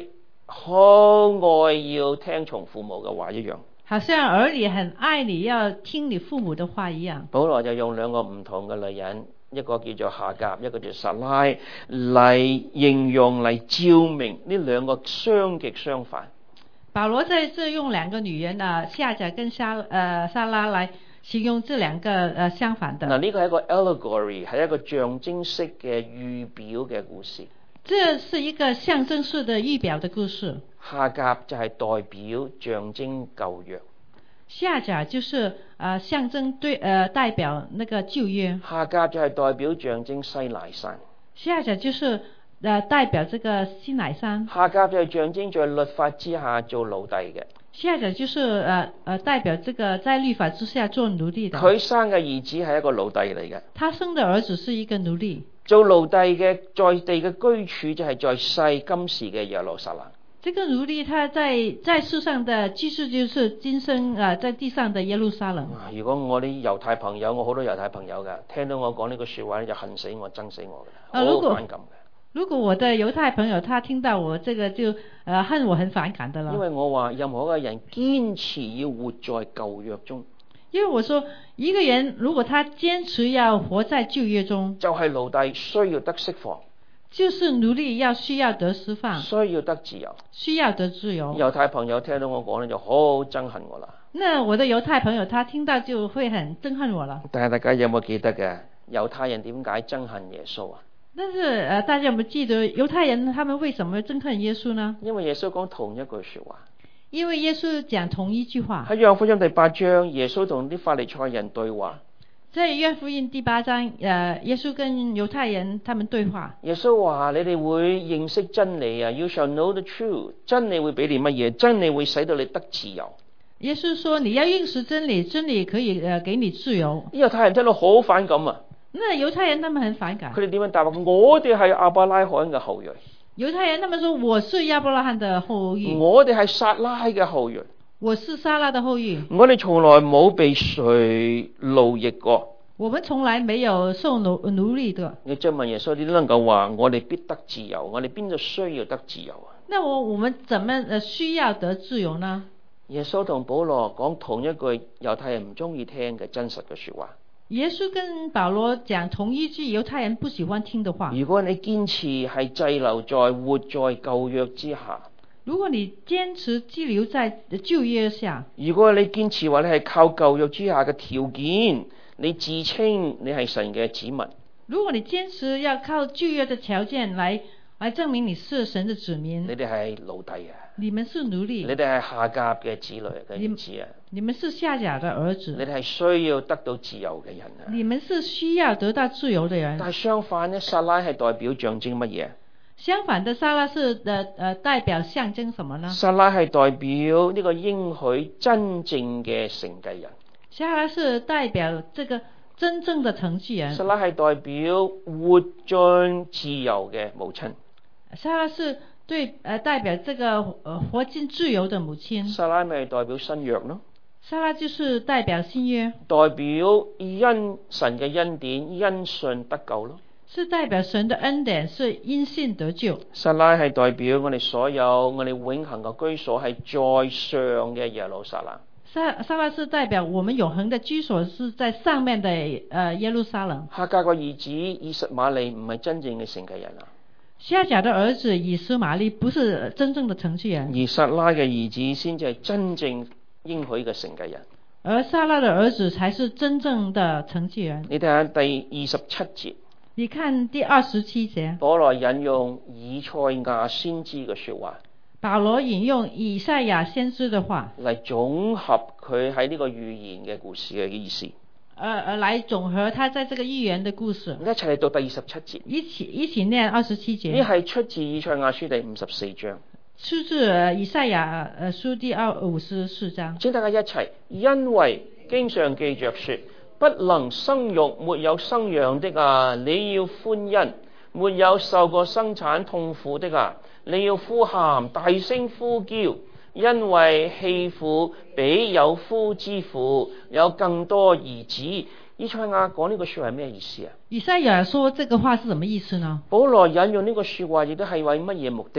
好愛要聽從父母嘅話一樣。
好像兒女很愛你要聽你父母的話一樣。
保羅就用兩個唔同嘅女人，一個叫做夏甲，一個叫撒拉，嚟形容嚟照明呢兩個相極相反。
保羅在這用兩個女人啊，夏甲跟撒呃撒拉來形容這兩個呃相反的。
嗱，呢個係一個 allegory， 係一個象徵式嘅預表嘅故事。
這是一個象徵式的預表的故事。
夏甲就係代表象徵舊約。
夏甲就是呃象徵對呃代表那個舊約。
夏甲就係代表象徵西乃山。
夏甲就是呃代表這個西乃山。
夏甲就係象徵在律法之下做奴隸嘅。
夏甲就是呃呃代表這個在律法之下做奴隸的。
佢生嘅兒子係一個奴隸嚟嘅。
他生的兒子是一個奴隸。
做奴隸嘅在地嘅居處就係在世今時嘅耶路撒冷。
這個奴隸他在在世上的居住就是今生啊、呃、在地上的耶路撒冷。
如果我啲猶太朋友，我好多猶太朋友噶，聽到我講呢句說話咧，就恨死我、憎死我嘅，好反感嘅。
如果我的猶太朋友他聽到我這個就呃恨我很反感的啦。
因為我話任何一個人堅持要活在舊約中。
因為我說一個人如果他堅持要活在舊約中，
就係奴隸需要得釋放，
就是奴隸要需要得釋放，
需要得自由，
需要得自由。
猶太朋友聽到我講咧，就好憎恨我啦。
那我的猶太朋友他聽到就會很憎恨我了。
但係大家有冇記得嘅猶太人點解憎恨耶穌啊？
但是呃，大家有冇記得猶太人他們為什麼憎恨耶穌呢？
因為耶穌講同一句說話。
因為耶穌講同一句話。喺
約翰福音第八章，耶穌同啲法利賽人對話。
在約翰福音第八章，誒，耶穌跟猶太人他們對話。
耶穌話：你哋會認識真理啊 ，You shall know the truth。真理會俾你乜嘢？真理會使到你得自由。
耶穌說：你要認識真理，真理可以誒給你自由。
啲猶太人聽到好反感啊！
那猶太人他們很反感。
佢哋點樣答？我哋係亞伯拉罕嘅後裔。
猶太人他們說：我是亞伯拉罕的後裔。
我哋係撒拉嘅後裔。
我是撒拉的後裔。
我哋從來冇被誰奴役過。
我們從來沒有受奴奴隸的。
你再問耶穌，你都能夠話我哋必得自由？我哋邊度需要得自由啊？
那我我們怎麼呃需要得自由呢？
耶穌同保羅講同一句猶太人唔中意聽嘅真實嘅說話。
耶穌跟保羅講同一句猶太人不喜歡聽的話。
如果你堅持係滯留在活在舊約之下，
如果你堅持滯留在舊約下，
如果你堅持話你係靠舊約之下嘅條件，你自稱你係神嘅子民。
如果你堅持要靠舊約的條件來來證明你是神的子民，
你哋係奴隸啊！
你們是奴隸。
你哋係夏甲嘅子女嘅兒子啊！
你們是夏甲的兒子。
你哋係需要得到自由嘅人啊！
你們是需要得到自由的人。
但係相反呢，撒拉係代表象徵乜嘢？
相反的，撒拉是誒誒代表象徵什麼呢？
撒拉係代表呢個應許真正嘅承繼人。
撒拉是代表這個真正的承繼人。
撒拉係代表活進自由嘅母親。
撒拉是對誒、呃、代表這個誒活進自由的母親。
撒拉咪代表新約咯。
撒拉就是代表新約。
代表因神嘅恩典因信得救咯。
是代表神的恩典，是因信得救。
撒拉係代表我哋所有我哋永恆嘅居所係在上嘅耶路撒冷。
撒撒拉是代表我們永恆的居所是在上面的誒耶路撒冷。
夏甲個兒子以實瑪利唔係真正嘅承繼人啊。
夏甲的兒子以實瑪利不是真正的承繼人，
而撒拉嘅兒子先至係真正應許嘅承繼人。
而撒拉的兒子才是真正的承繼人。
你睇下第二十七節。
你看第二十七節，
保羅引用以賽亞先知嘅說話。
保羅引用以賽亞先知的話
嚟總合佢喺呢個預言嘅故事嘅意思。
呃呃，來總和他在這個預言的故事。
一齊嚟讀第二十七節。
一起一起念二十七節。
呢係出自以賽亞書第五十四章。
出自以賽亞呃書第二五十四章。
請大家一齊，因為經上記着說。不能生育沒有生養的啊，你要歡欣；沒有受過生產痛苦的啊，你要呼喊，大聲呼叫，因為棄婦比有夫之婦有更多兒子。以賽亞講呢個說話係咩意思啊？
以賽亞說這個話是什麼意思呢？
保羅引用呢個說話亦都係為乜嘢目的啊？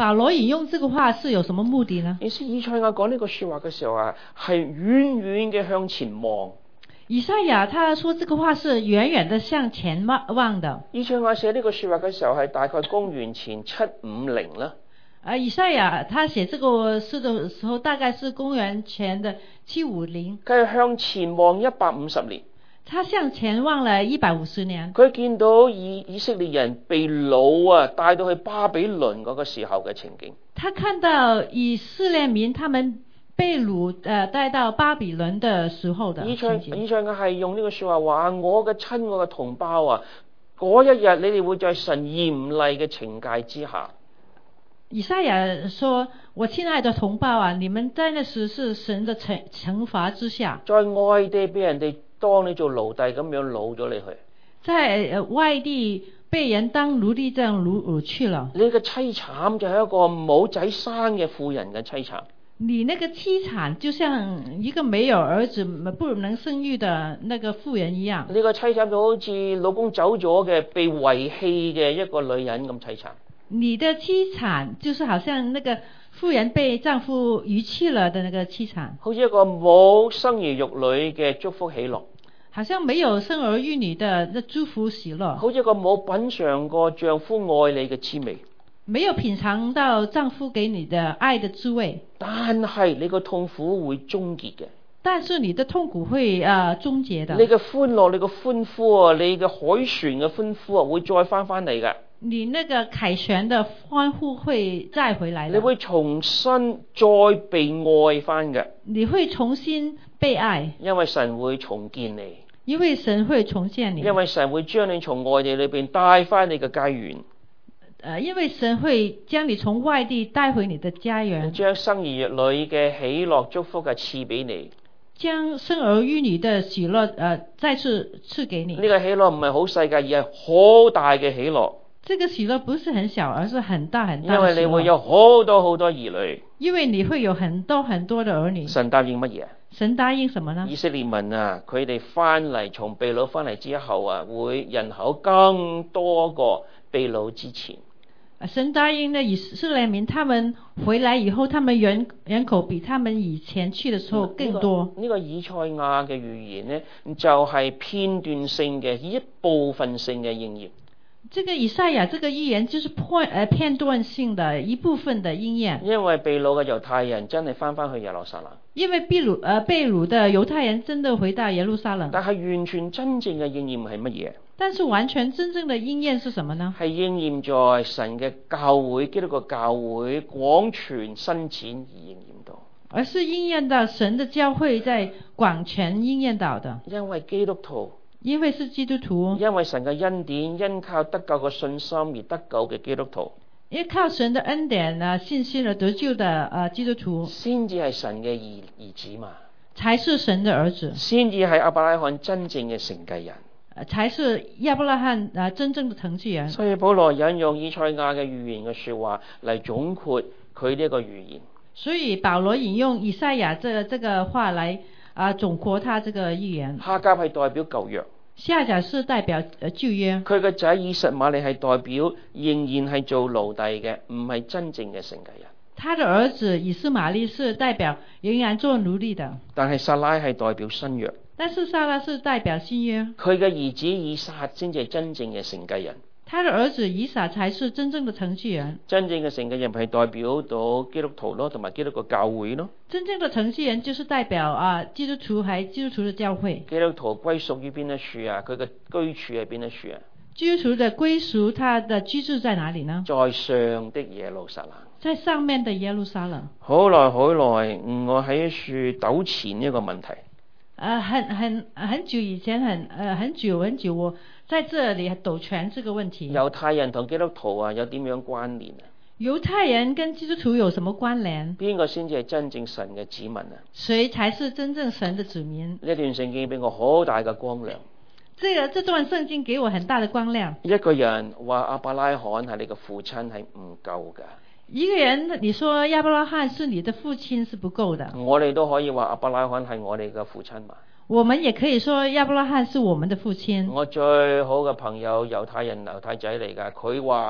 保羅引用這個話是有什麼目的呢？
意思以賽亞講呢個說話嘅時候啊，係遠遠嘅向前望。
以賽亞他說這個話是遠遠的向前望的。
以賽亞寫呢個說話嘅時候係大概公元前七五零啦。
啊，以賽亞他寫這個詩的時候大概是公元前的七五零。
佢係向前望一百五十年。
他向前望了一百五十年。
佢見到以以色列人被擄啊帶到去巴比倫嗰個時候嘅情景。
他看到以色列民他們被擄呃帶到巴比倫的時候的情景。
以賽亞係用呢個說話話，我嘅親愛嘅同胞啊，嗰一日你哋會在神嚴厲嘅懲戒之下。
以賽亞說，我親愛的同胞啊，你們在那時是神的懲懲罰之下，
在外地俾人哋當你做奴隸咁樣擄咗你去，
在外地被人當奴隸這樣擄去了。
你嘅淒慘就係一個冇仔生嘅婦人嘅淒慘。
你那個淒慘就像一個沒有兒子不能生育的那個婦人一樣。
呢個淒慘就好似老公走咗嘅被遺棄嘅一個女人咁淒慘。
你的淒慘就是好像那個婦人被丈夫遺棄了的那個淒慘，
好似一個冇生兒育女嘅祝福喜樂，
好像沒有生兒育女的那祝福喜樂，
好似一個冇品嘗過丈夫愛你嘅滋味，
沒有品嘗到丈夫給你的愛的滋味。
但係你個痛苦會終結嘅，
但是你的痛苦會啊終結的。
你嘅歡樂、你嘅歡呼啊、你嘅凱旋嘅歡呼啊，會再翻翻嚟嘅。
你那個凱旋的歡呼會再回來的。
你會重新再被愛翻嘅。
你會重新被愛，
因為神會重建你。
因為神會重建你。
因為神會將你從外地裏邊帶翻你嘅家園。
呃，因為神會將你從外地帶回你的家園。
將生兒育女嘅喜樂祝福嘅賜俾你。
將生兒育女的喜樂，呃，再次賜給你。
呢個喜樂唔係好細嘅，而係好大嘅喜樂。
這個喜樂不是很小，而是很大很大的喜樂。
因為你會有好多好多兒女。
因為你會有很多很多的兒女。
神答應乜嘢？
神答應什麼呢？
以色列民啊，佢哋翻嚟從被擄翻嚟之後啊，會人口更多過被擄之前。
神答應呢以色列民，他們回來以後，他們人人口比他們以前去的時候更多。
呢、這個這個以賽亞嘅預言呢，就係、是、片段性嘅一部分性嘅應驗。
這個以賽亞這個預言就是片呃片段性的一部分的應驗。
因為被擄嘅猶太人真係翻翻去耶路撒冷。因
為被擄呃被擄的猶太人真的回到耶路撒冷。
但係完全真正嘅應驗係乜嘢？
但是完全真正的應驗是什麼呢？
係應驗在神嘅教會，基督嘅教會廣傳伸展而應驗到。
而是應驗到神的教會在廣傳應驗到的。
因為基督徒。
因為是基督徒，
因為神嘅恩典，因靠得救嘅信心而得救嘅基督徒，
因為靠神的恩典啊，信心而得救的啊基督徒，
先至係神嘅兒兒子嘛，
才是神的兒子，
先至係亞伯拉罕真正嘅承繼人，
才是亞伯拉罕啊真正的承繼人。
所以保羅引用以賽亞嘅預言嘅說話嚟總括佢呢一個預言。
所以保羅引用以賽亞這個、這個話來。啊，總括他這個預言。
哈甲係代表舊約，
夏甲是代表誒舊約。
佢個仔以實瑪利係代表仍然係做奴隸嘅，唔係真正嘅承繼人。
他的兒子以斯瑪利是代表仍然做奴隸的。
但係撒拉係代表新約。
但是撒拉是代表新約。
佢嘅兒子以撒先至係真正嘅承繼人。
他的兒子以撒才是真正的承繼人。
真正嘅承繼人係代表到基督徒咯，同埋基督個教會咯。
真正的承繼人就是代表啊基督徒係基督徒的教會。
基督徒歸屬於邊一處啊？佢嘅居處係邊一處啊？
基督徒的歸屬，他的居住在哪裡呢？
在上的耶路撒冷。
在上面的耶路撒冷。
好耐好耐，我喺處糾纏一個問題。
啊，很很很久以前，很呃很久很久，我在這裡糾纏這個問題。
猶太人同基督徒啊，有點樣關聯啊？
猶太人跟基督徒有什麼關聯？
邊個先至係真正神嘅子民啊？
誰才是真正神的子民？
呢段聖經俾我好大嘅光亮。
這個這段聖經給我很大的光亮。
一個人話亞伯拉罕係你嘅父親係唔夠噶。
一個人，你說亞伯拉罕是你的父親是不夠的。
我哋都可以話亞伯拉罕係我哋嘅父親嘛。
我們也可以說亞伯拉罕是我們的父親。
我最好嘅朋友猶太人猶太仔嚟噶，佢話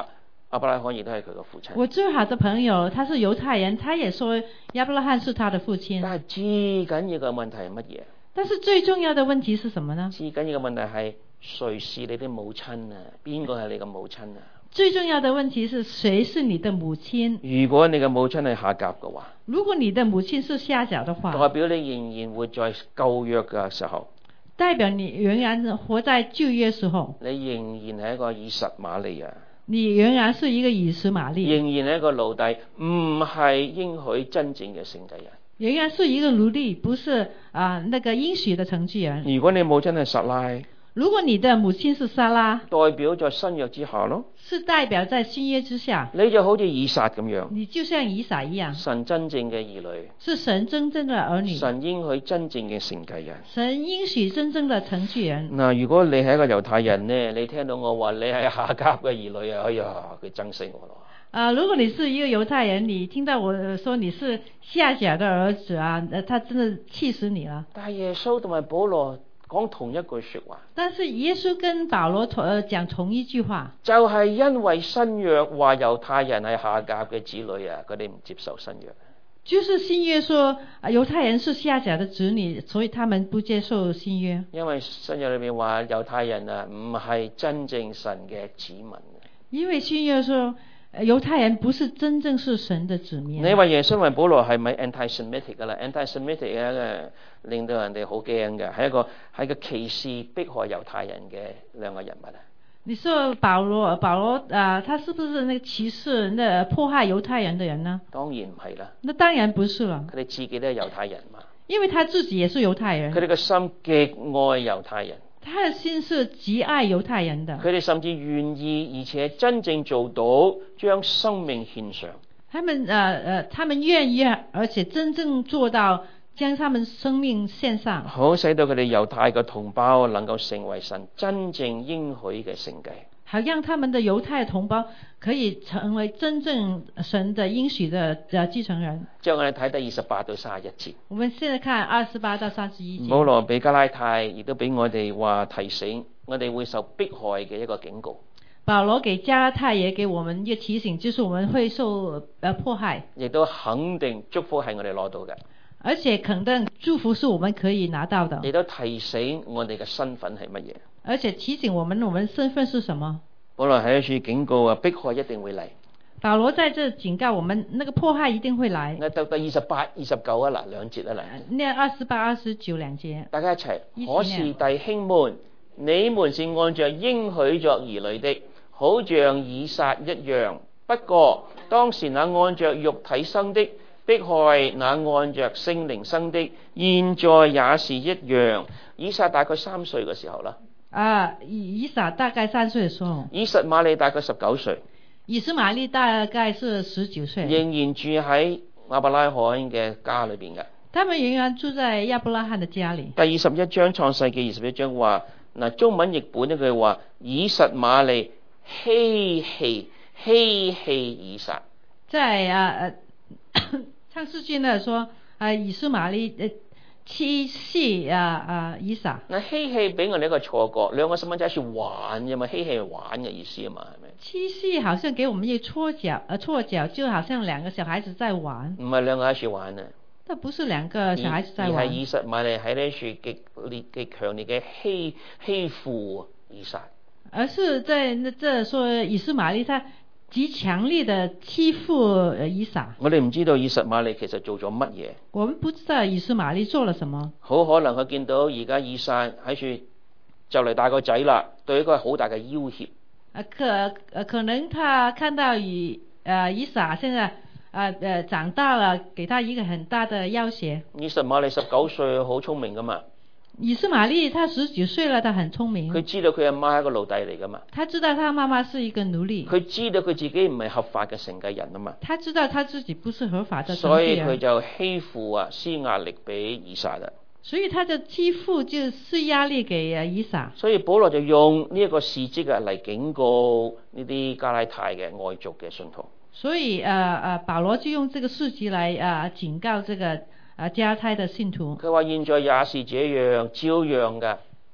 亞伯拉罕亦都係佢嘅父親。
我最好的朋友他是猶太人，他也說亞伯拉罕是他的父親。
但係最緊要嘅問題係乜嘢？
但是最重要的問題是什麼呢？
最緊要嘅問題係誰是你的母親啊？邊個係你嘅母親啊？
最重要的問題是誰是你的母親？
如果你嘅母親係夏甲嘅話，
如果你的母親是夏甲的話，
代表你仍然活在舊約嘅時候，
代表你仍然活在舊約時候，
你仍然係一個以實瑪利亞，
你仍然是一個以實瑪利，
仍然係一個奴隸，唔係應許真正嘅承繼人，
仍然是一個奴隸，不是啊、呃、那個應許的承繼人。
如果你母親係撒拉，
如果你的母親是撒拉，
代表在新約之下咯，
是代表在新約之下，
你就好似以撒咁樣，
你就像以撒一樣，
神真正嘅兒女，
是神真正的兒女，
神應許真正嘅承繼人，
神應許真正的承繼人。
嗱，如果你係一個猶太人呢，你聽到我話你係夏甲嘅兒女啊，哎呀，佢憎死我咯。
啊、呃，如果你是一個猶太人，你聽到我說你是夏甲的兒子啊，呃，他真的氣死你了。
但係耶穌同埋保羅講同一句說話，
但是耶穌跟保羅同呃講同一句話，
就係因為新約話猶太人係夏甲嘅子女啊，佢哋唔接受新約。
就是新約說啊，猶太人是夏甲的子女，所以他們不接受新約。
因為新約裏面話猶太人啊唔係真正神嘅子民。
因為新約說猶太人不是真正是神的子民。
你話耶穌同保羅係咪 anti-Semitic 噶啦 ？anti-Semitic 咧令到人哋好驚嘅，係一個係個歧視迫害猶太人嘅兩個人物啊。
你說保羅保羅啊、呃，他是不是那個歧視、那迫害猶太人的人呢？
當然唔係啦。
那當然不是了。
佢哋自己都係猶太人嘛。
因為他自己也是猶太人。
佢哋嘅心極愛猶太人。
他的心是極愛猶太人的。
佢哋甚至願意而且真正做到將生命獻上。
他們呃呃，他們願意而且真正做到將他們生命獻上，
好使到佢哋猶太嘅同胞能夠成為神真正應許嘅承繼。
好讓他們的猶太同胞可以成為真正神的應許的的繼承人。
之後我哋睇第二十八到三十一節。
我們現在看二十八到三十一節。
保羅俾加拉太亦都俾我哋話提醒，我哋會受迫害嘅一個警告。
保羅給加拉太也給我們一個提醒，就是我們會受呃迫害。
亦都肯定祝福係我哋攞到嘅。
而且肯定祝福是我們可以拿到的。
亦都提醒我哋嘅身份係乜嘢。
而且提醒我們，我們身份是什麼？
保羅喺處警告啊，迫害一定會嚟。
保羅在這警告我們，那個迫害一定會來。
嗱，到第二十八、二十九啊，嗱兩節啊，嗱。
呢二十八、二十九兩節。
大家一齊。可是弟兄們，你們是按着應許作兒女的，好像以撒一樣。不過當時那按着肉體生的，迫害那按着聖靈生的，現在也是一樣。以撒大概三歲嘅時候啦。
啊，以撒大概三歲嘅時候。
以實瑪利大概十九歲。以
實瑪利大概是十九歲。
仍然住喺亞伯拉罕嘅家裏邊嘅。
他們仍然住在亞伯拉罕嘅家裏。
第二十一章創世記二十一章話，嗱，中文譯本呢句話，以實瑪利希棄希棄以撒。
在啊創世記呢說啊，以實瑪利誒。嬉戲啊啊以撒。嗱，
嬉戲俾我哋一個錯覺，兩個細蚊仔喺度玩啫嘛，嬉戲係玩嘅意思啊嘛，係咪？
嬉戲好像給我們一個錯覺，呃錯覺就好像兩個小孩子在玩。
唔係兩個喺處玩啊。
但不是兩個小孩子在玩。
而係以實瑪利喺呢處極烈極強烈嘅欺欺負以撒。
而是在那這說以實瑪利他極強烈的欺負以撒。
我哋唔知道以實瑪利其實做咗乜嘢。
我們不知道以實瑪利做了什麼。
好可能佢見到而家以撒喺處就嚟大個仔啦，對一個好大嘅要挾。
啊，可可能他看到以呃以撒現在啊呃長大了，給他一個很大的要挾。以
實瑪利十九歲，好聰明噶嘛。
以實瑪利他十幾歲了，他很聰明。
佢知道佢阿媽係一個奴隸嚟噶嘛。
他知道他媽媽是一個奴隸。
佢知道佢自己唔係合法嘅承繼人啊嘛。
他知道他自己不是合法的承繼人。
所以佢就欺負啊，施壓力俾以撒啦。
所以他就欺負就施壓力給啊以撒。
所以保羅就用呢一個事蹟啊嚟警告呢啲加拉太嘅外族嘅信徒。
所以誒誒、呃，保羅就用這個事蹟嚟啊警告這個。啊，加拉太的信徒，
佢話現在也是這樣，照樣噶。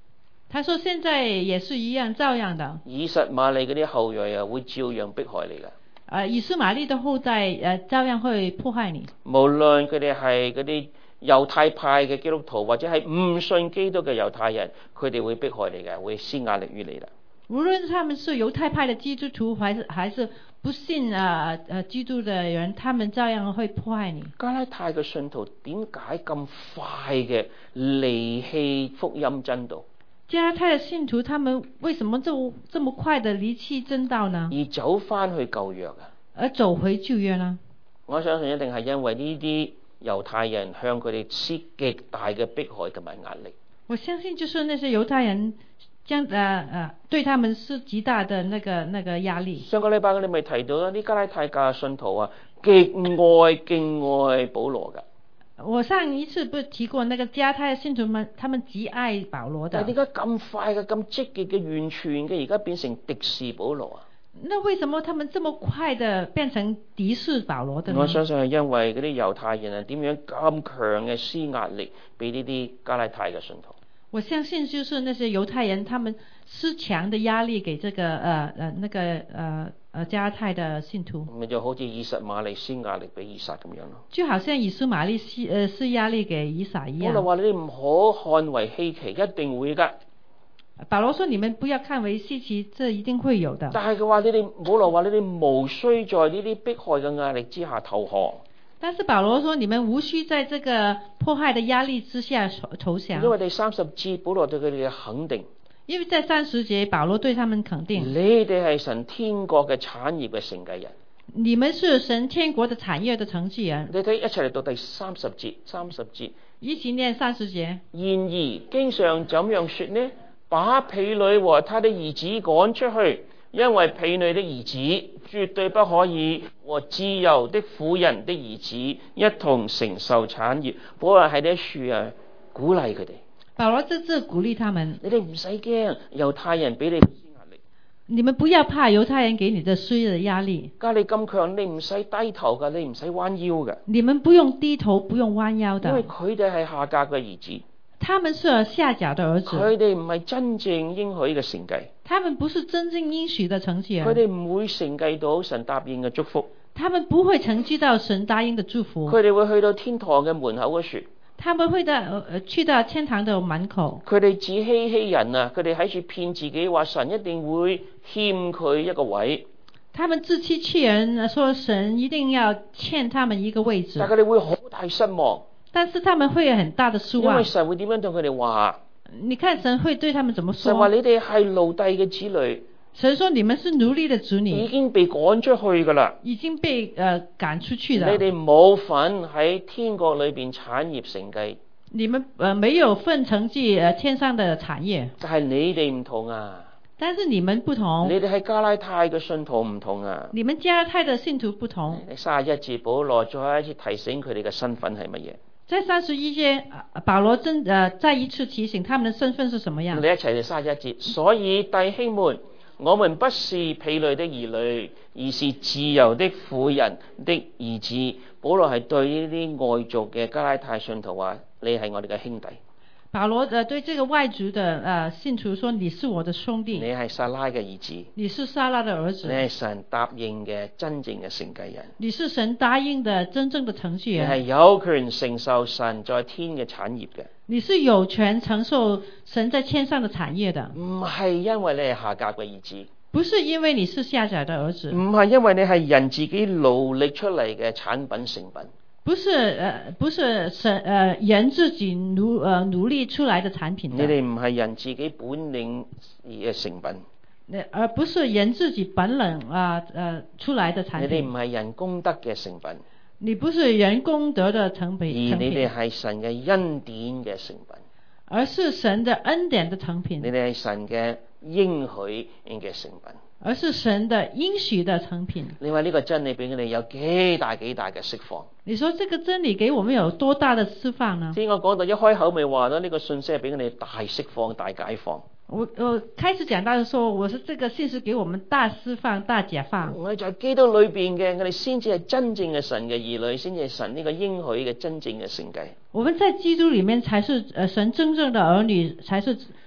他說現在也是一樣，照樣的。
以實瑪利嗰啲後裔啊，會照樣迫害你噶。
啊，以實瑪利的後代誒，照樣會迫害你。
無論佢哋係嗰啲猶太派嘅基督徒，或者係唔信基督嘅猶太人，佢哋會迫害你嘅，會施壓力於你啦。
無論他們是猶太派的基督徒，還是還是不信啊誒基督的人，他們照樣會迫害你。
加拉太嘅信徒點解咁快嘅離棄福音真道？
加拉太的信徒，他們為什麼就這麼快的離棄真道呢？
而走翻去舊約啊？
而走回舊約呢？
我相信一定係因為呢啲猶太人向佢哋施極大嘅迫害同埋壓力。
我相信就是那些猶太人將誒誒對他們是極大的那個那個壓力。
上個禮拜我哋咪提到啦，啲加拉太教信徒啊，極愛敬愛保羅噶。我
上一次不是提過那個加拉太信徒們，他們極愛保羅的。
但係點解咁快嘅、咁積極嘅、完全嘅，而家變成敵視保羅啊？
那為什麼他們這麼快的變成敵視保羅的呢？
我相信係因為嗰啲猶太人啊，點樣咁強嘅施壓力俾呢啲加拉太嘅信徒。
我相信就是那些猶太人，他們施強的壓力給這個呃呃那個呃呃加拉太的信徒。
咪就好似以實瑪利施壓力俾以撒咁樣咯。
就好像以實瑪利施呃施壓力給以撒一樣。
保羅話你哋唔好看為稀奇，一定會噶。
保羅說你們不要看為稀奇，這一定會有的。
但係佢話你哋，保羅話你哋無需在呢啲迫害嘅壓力之下投降。
但是保羅說你們無需在這個迫害的壓力之下投降。
因為第三十節保羅對佢哋嘅肯定。
因為在三十節保羅對他們肯定。
你哋係神天國嘅產業嘅承繼人。
你們是神天國的產業的承繼人。
你睇一齊嚟到第三十節，三十節。
一起念三十節。
然而經上怎樣說呢？把婢女和他的兒子趕出去，因為婢女的兒子絕對不可以和自由的婦人的兒子一同承受產業。保羅喺呢一處啊，鼓勵佢哋。
保羅這次鼓勵他們，
你哋唔使驚，猶太人俾你施壓力。
你們不要怕猶太人給你的施的壓力。
加你咁強，你唔使低頭噶，你唔使彎腰噶。
你們不用低頭，不用彎腰的。
因為佢哋係夏甲嘅兒子。
他們是夏甲的兒子。
佢哋唔係真正應許嘅承繼。
他們不是真正應許的承繼。
佢哋唔會承繼到神答應嘅祝福。
他們不會承繼到神答應的祝福。
佢哋會去到天堂嘅門口嗰處。
他們會到呃去到天堂的門口。
佢哋自欺欺人啊！佢哋喺處騙自己，話神一定會欠佢一個位。
他們自欺欺人，說神一定要欠他們一個位置。
但佢哋會好大失望。
但是他們會有很大的失望。
因為神會點樣對佢哋話？
你看神會對他們怎麼說？
神話你哋係奴隸嘅子女。
神說你們是奴隸的子女，
已經被趕出去噶啦，
已經被呃趕出去了。
你哋冇份喺天國裏邊產業承繼。
你們呃沒有份承繼呃天上的產業。
但係你哋唔同啊。
但是你們不同。
你哋係加拉太嘅信徒唔同啊。
你們加拉太的信徒不同。
三十一節保羅再一次提醒佢哋嘅身份係乜嘢？
在三十一節，保羅真呃再一次提醒他們的身份是什麼樣？
我哋一齊嚟三十一節。所以弟兄們，我們不是婢女的兒女，而是自由的婦人的兒子。保羅係對呢啲外族嘅加拉太信徒話：你係我哋嘅兄弟。
保羅呃對這個外族的呃信徒說：你是我的兄弟。
你係撒拉嘅兒子。
你是撒拉的兒子。
你係神答應嘅真正嘅承繼人。
你是神答應的真正的承繼人。
你係有權承受神在天嘅產業嘅。
你是有權承受神在天上的產業的。
唔係因為你係夏甲嘅兒子。
不是因為你是夏甲的兒子。
唔係因為你係人自己勞力出嚟嘅產品成品。
不是呃不是神呃人自己努呃努力出來的產品的。
你哋唔係人自己本領嘅成品。
而不是人自己本領啊呃出來的產品。
你哋唔係人功德嘅成品。
你不是人功德的成品。
而你哋係神嘅恩典嘅成品。
而是神的恩典的成品。
你哋係神嘅應許嘅成品。
而是神的應許的成品。
你話呢個真理俾我哋有幾大幾大嘅釋放？
你說這個真理給我們有多大的釋放呢？
先我講到一開口咪話咯，呢個信息係俾我哋大釋放、大解放。
我我開始講到嘅時候，我說這個信息給我們大釋放、大解放。
我哋在基督裏邊嘅，我哋先至係真正嘅神嘅兒女，先至係神呢個應許嘅真正嘅承繼。
我們在基督裏面才是呃神真正的兒女，才是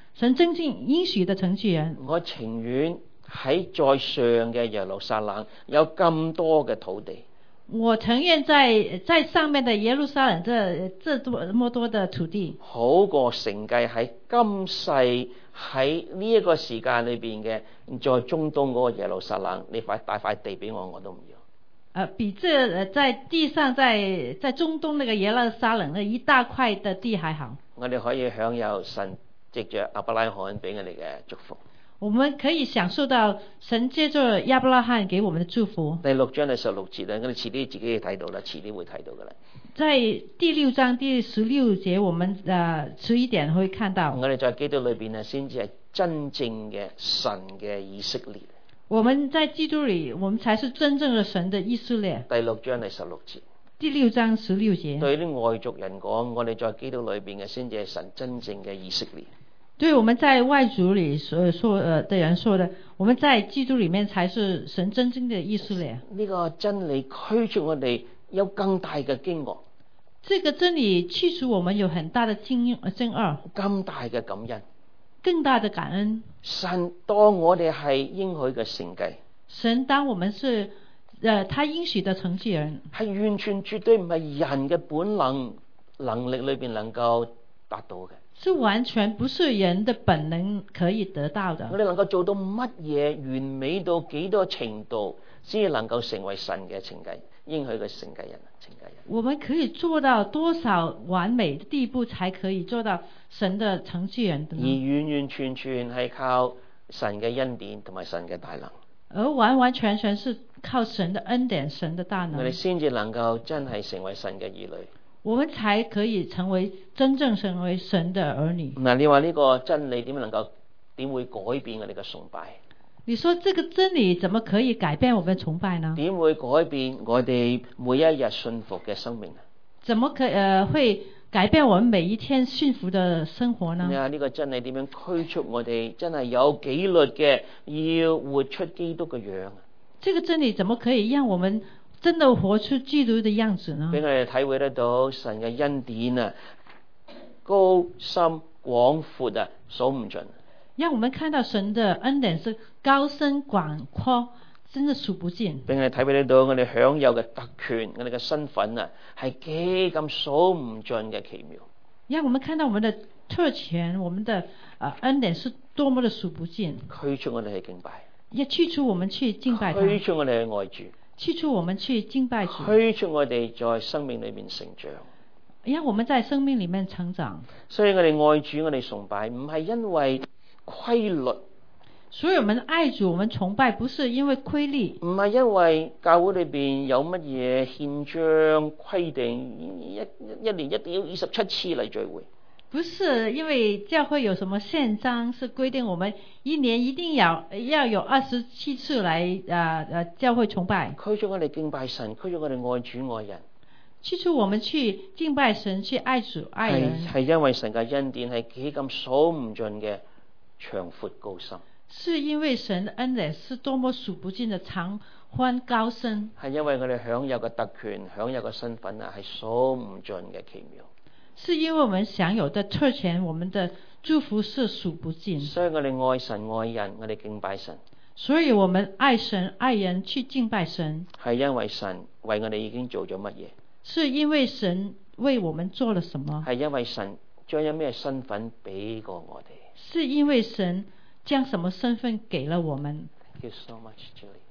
神真正應許的承繼人。
我情願喺在上嘅耶路撒冷有咁多嘅土地。
我情願在在上面的耶路撒冷這這多麼多的土地，
好過承繼喺今世喺呢一個時間裏邊嘅，在中東嗰個耶路撒冷，你塊大塊地俾我，我都唔要。
呃，比這在地上在在中東那個耶路撒冷那一大塊的地還好。
我哋可以享有神藉着亞伯拉罕俾我哋嘅祝福。
我們可以享受到神借着亞伯拉罕給我們的祝福。
第六章第十六節咧，我哋遲啲自己睇到啦，遲啲會睇到噶啦。
在第六章第十六節，我們誒遲一點會看到。
我哋在基督裏邊咧，先至係真正嘅神嘅以色列。
我們在基督裏，我們才是真正的神的以色列。
第六章第十六節。
第六章十六節。
對啲外族人講，我哋在基督裏邊嘅先至係神真正嘅以色列。
對我們在外族裏所說呃的人說的，我們在基督裏面才是神真正的以色列。
呢個真理驅除我哋有更大嘅驚愕。
這個真理驅除我們有很大的驚驚愕。
更大嘅感恩。
更大的感恩。
神當我哋係應許嘅承繼。
神當我們是，呃，他應許的承繼人。
係完全絕對唔係人嘅本能能力裏邊能夠達到嘅。
是完全不是人的本能可以得到的。
我哋能夠做到乜嘢完美到幾多程度，先至能夠成為神嘅承繼應許嘅承繼人承繼人？
我們可以做到多少完美的地步，才可以做到神的承繼人的呢？
而完完全全係靠神嘅恩典同埋神嘅大能。
而完完全全是靠神的恩典、神的大能，
我哋先至能夠真係成為神嘅兒女。
我們才可以成為真正成為神的兒女。
嗱，你話呢個真理點能夠點會改變我哋嘅崇拜？
你說這個真理怎麼可以改變我們的崇拜呢？
點會改變我哋每一日信服嘅生命？
怎麼可呃會改變我們每一天信服的生活呢？
你話呢個真理點樣驅促我哋真係有紀律嘅要活出基督嘅樣？
這個真理怎麼可以讓我們真的活出基督的樣子呢？俾
我哋體會得到神嘅恩典啊，高深廣闊啊，數唔盡。
讓我們看到神的恩典是高深廣闊，真的數不盡。
俾我哋體會得到我哋享有嘅特權，我哋嘅身份啊，係幾咁數唔盡嘅奇妙。
讓我們看到我們的特權，我們的啊恩典是多麼的數不盡。
驅出我哋去敬拜，
也驅出我們去敬拜他。
驅出我哋去愛主。
驅出我們去敬拜主，
驅出我哋在生命裏面成長，
讓我們在生命裏面成長。
所以我哋愛主，我哋崇拜，唔係因為規律。
所以我們愛主，我們崇拜，不是因為規律，
唔係因為教會裏邊有乜嘢憲章規定，一一年一定要二十七次嚟聚會。
不是因為教會有什麼憲章是規定我們一年一定要要有二十七次來啊啊教會崇拜。
驅出我哋敬拜神，驅出我哋愛主愛人。
驅出我們去敬拜神，去愛主愛人。
係因為神嘅恩典係幾咁數唔盡嘅長闊高深。
是因為神的恩典是多麼數不盡的長寬高深。
係因為我哋享有嘅特權，享有嘅身份啊，係數唔盡嘅奇妙。
是因為我們享有的特權，我們的祝福是數不盡。
所以我哋愛神愛人，我哋敬拜神。
所以我們愛神愛人去敬拜神，
係因為神為我哋已經做咗乜嘢？
是因為神為我們做了什麼？
係因為神將有咩身份俾過我哋？
是因為神將什麼身份給了我們？
Thank you so much, Julie.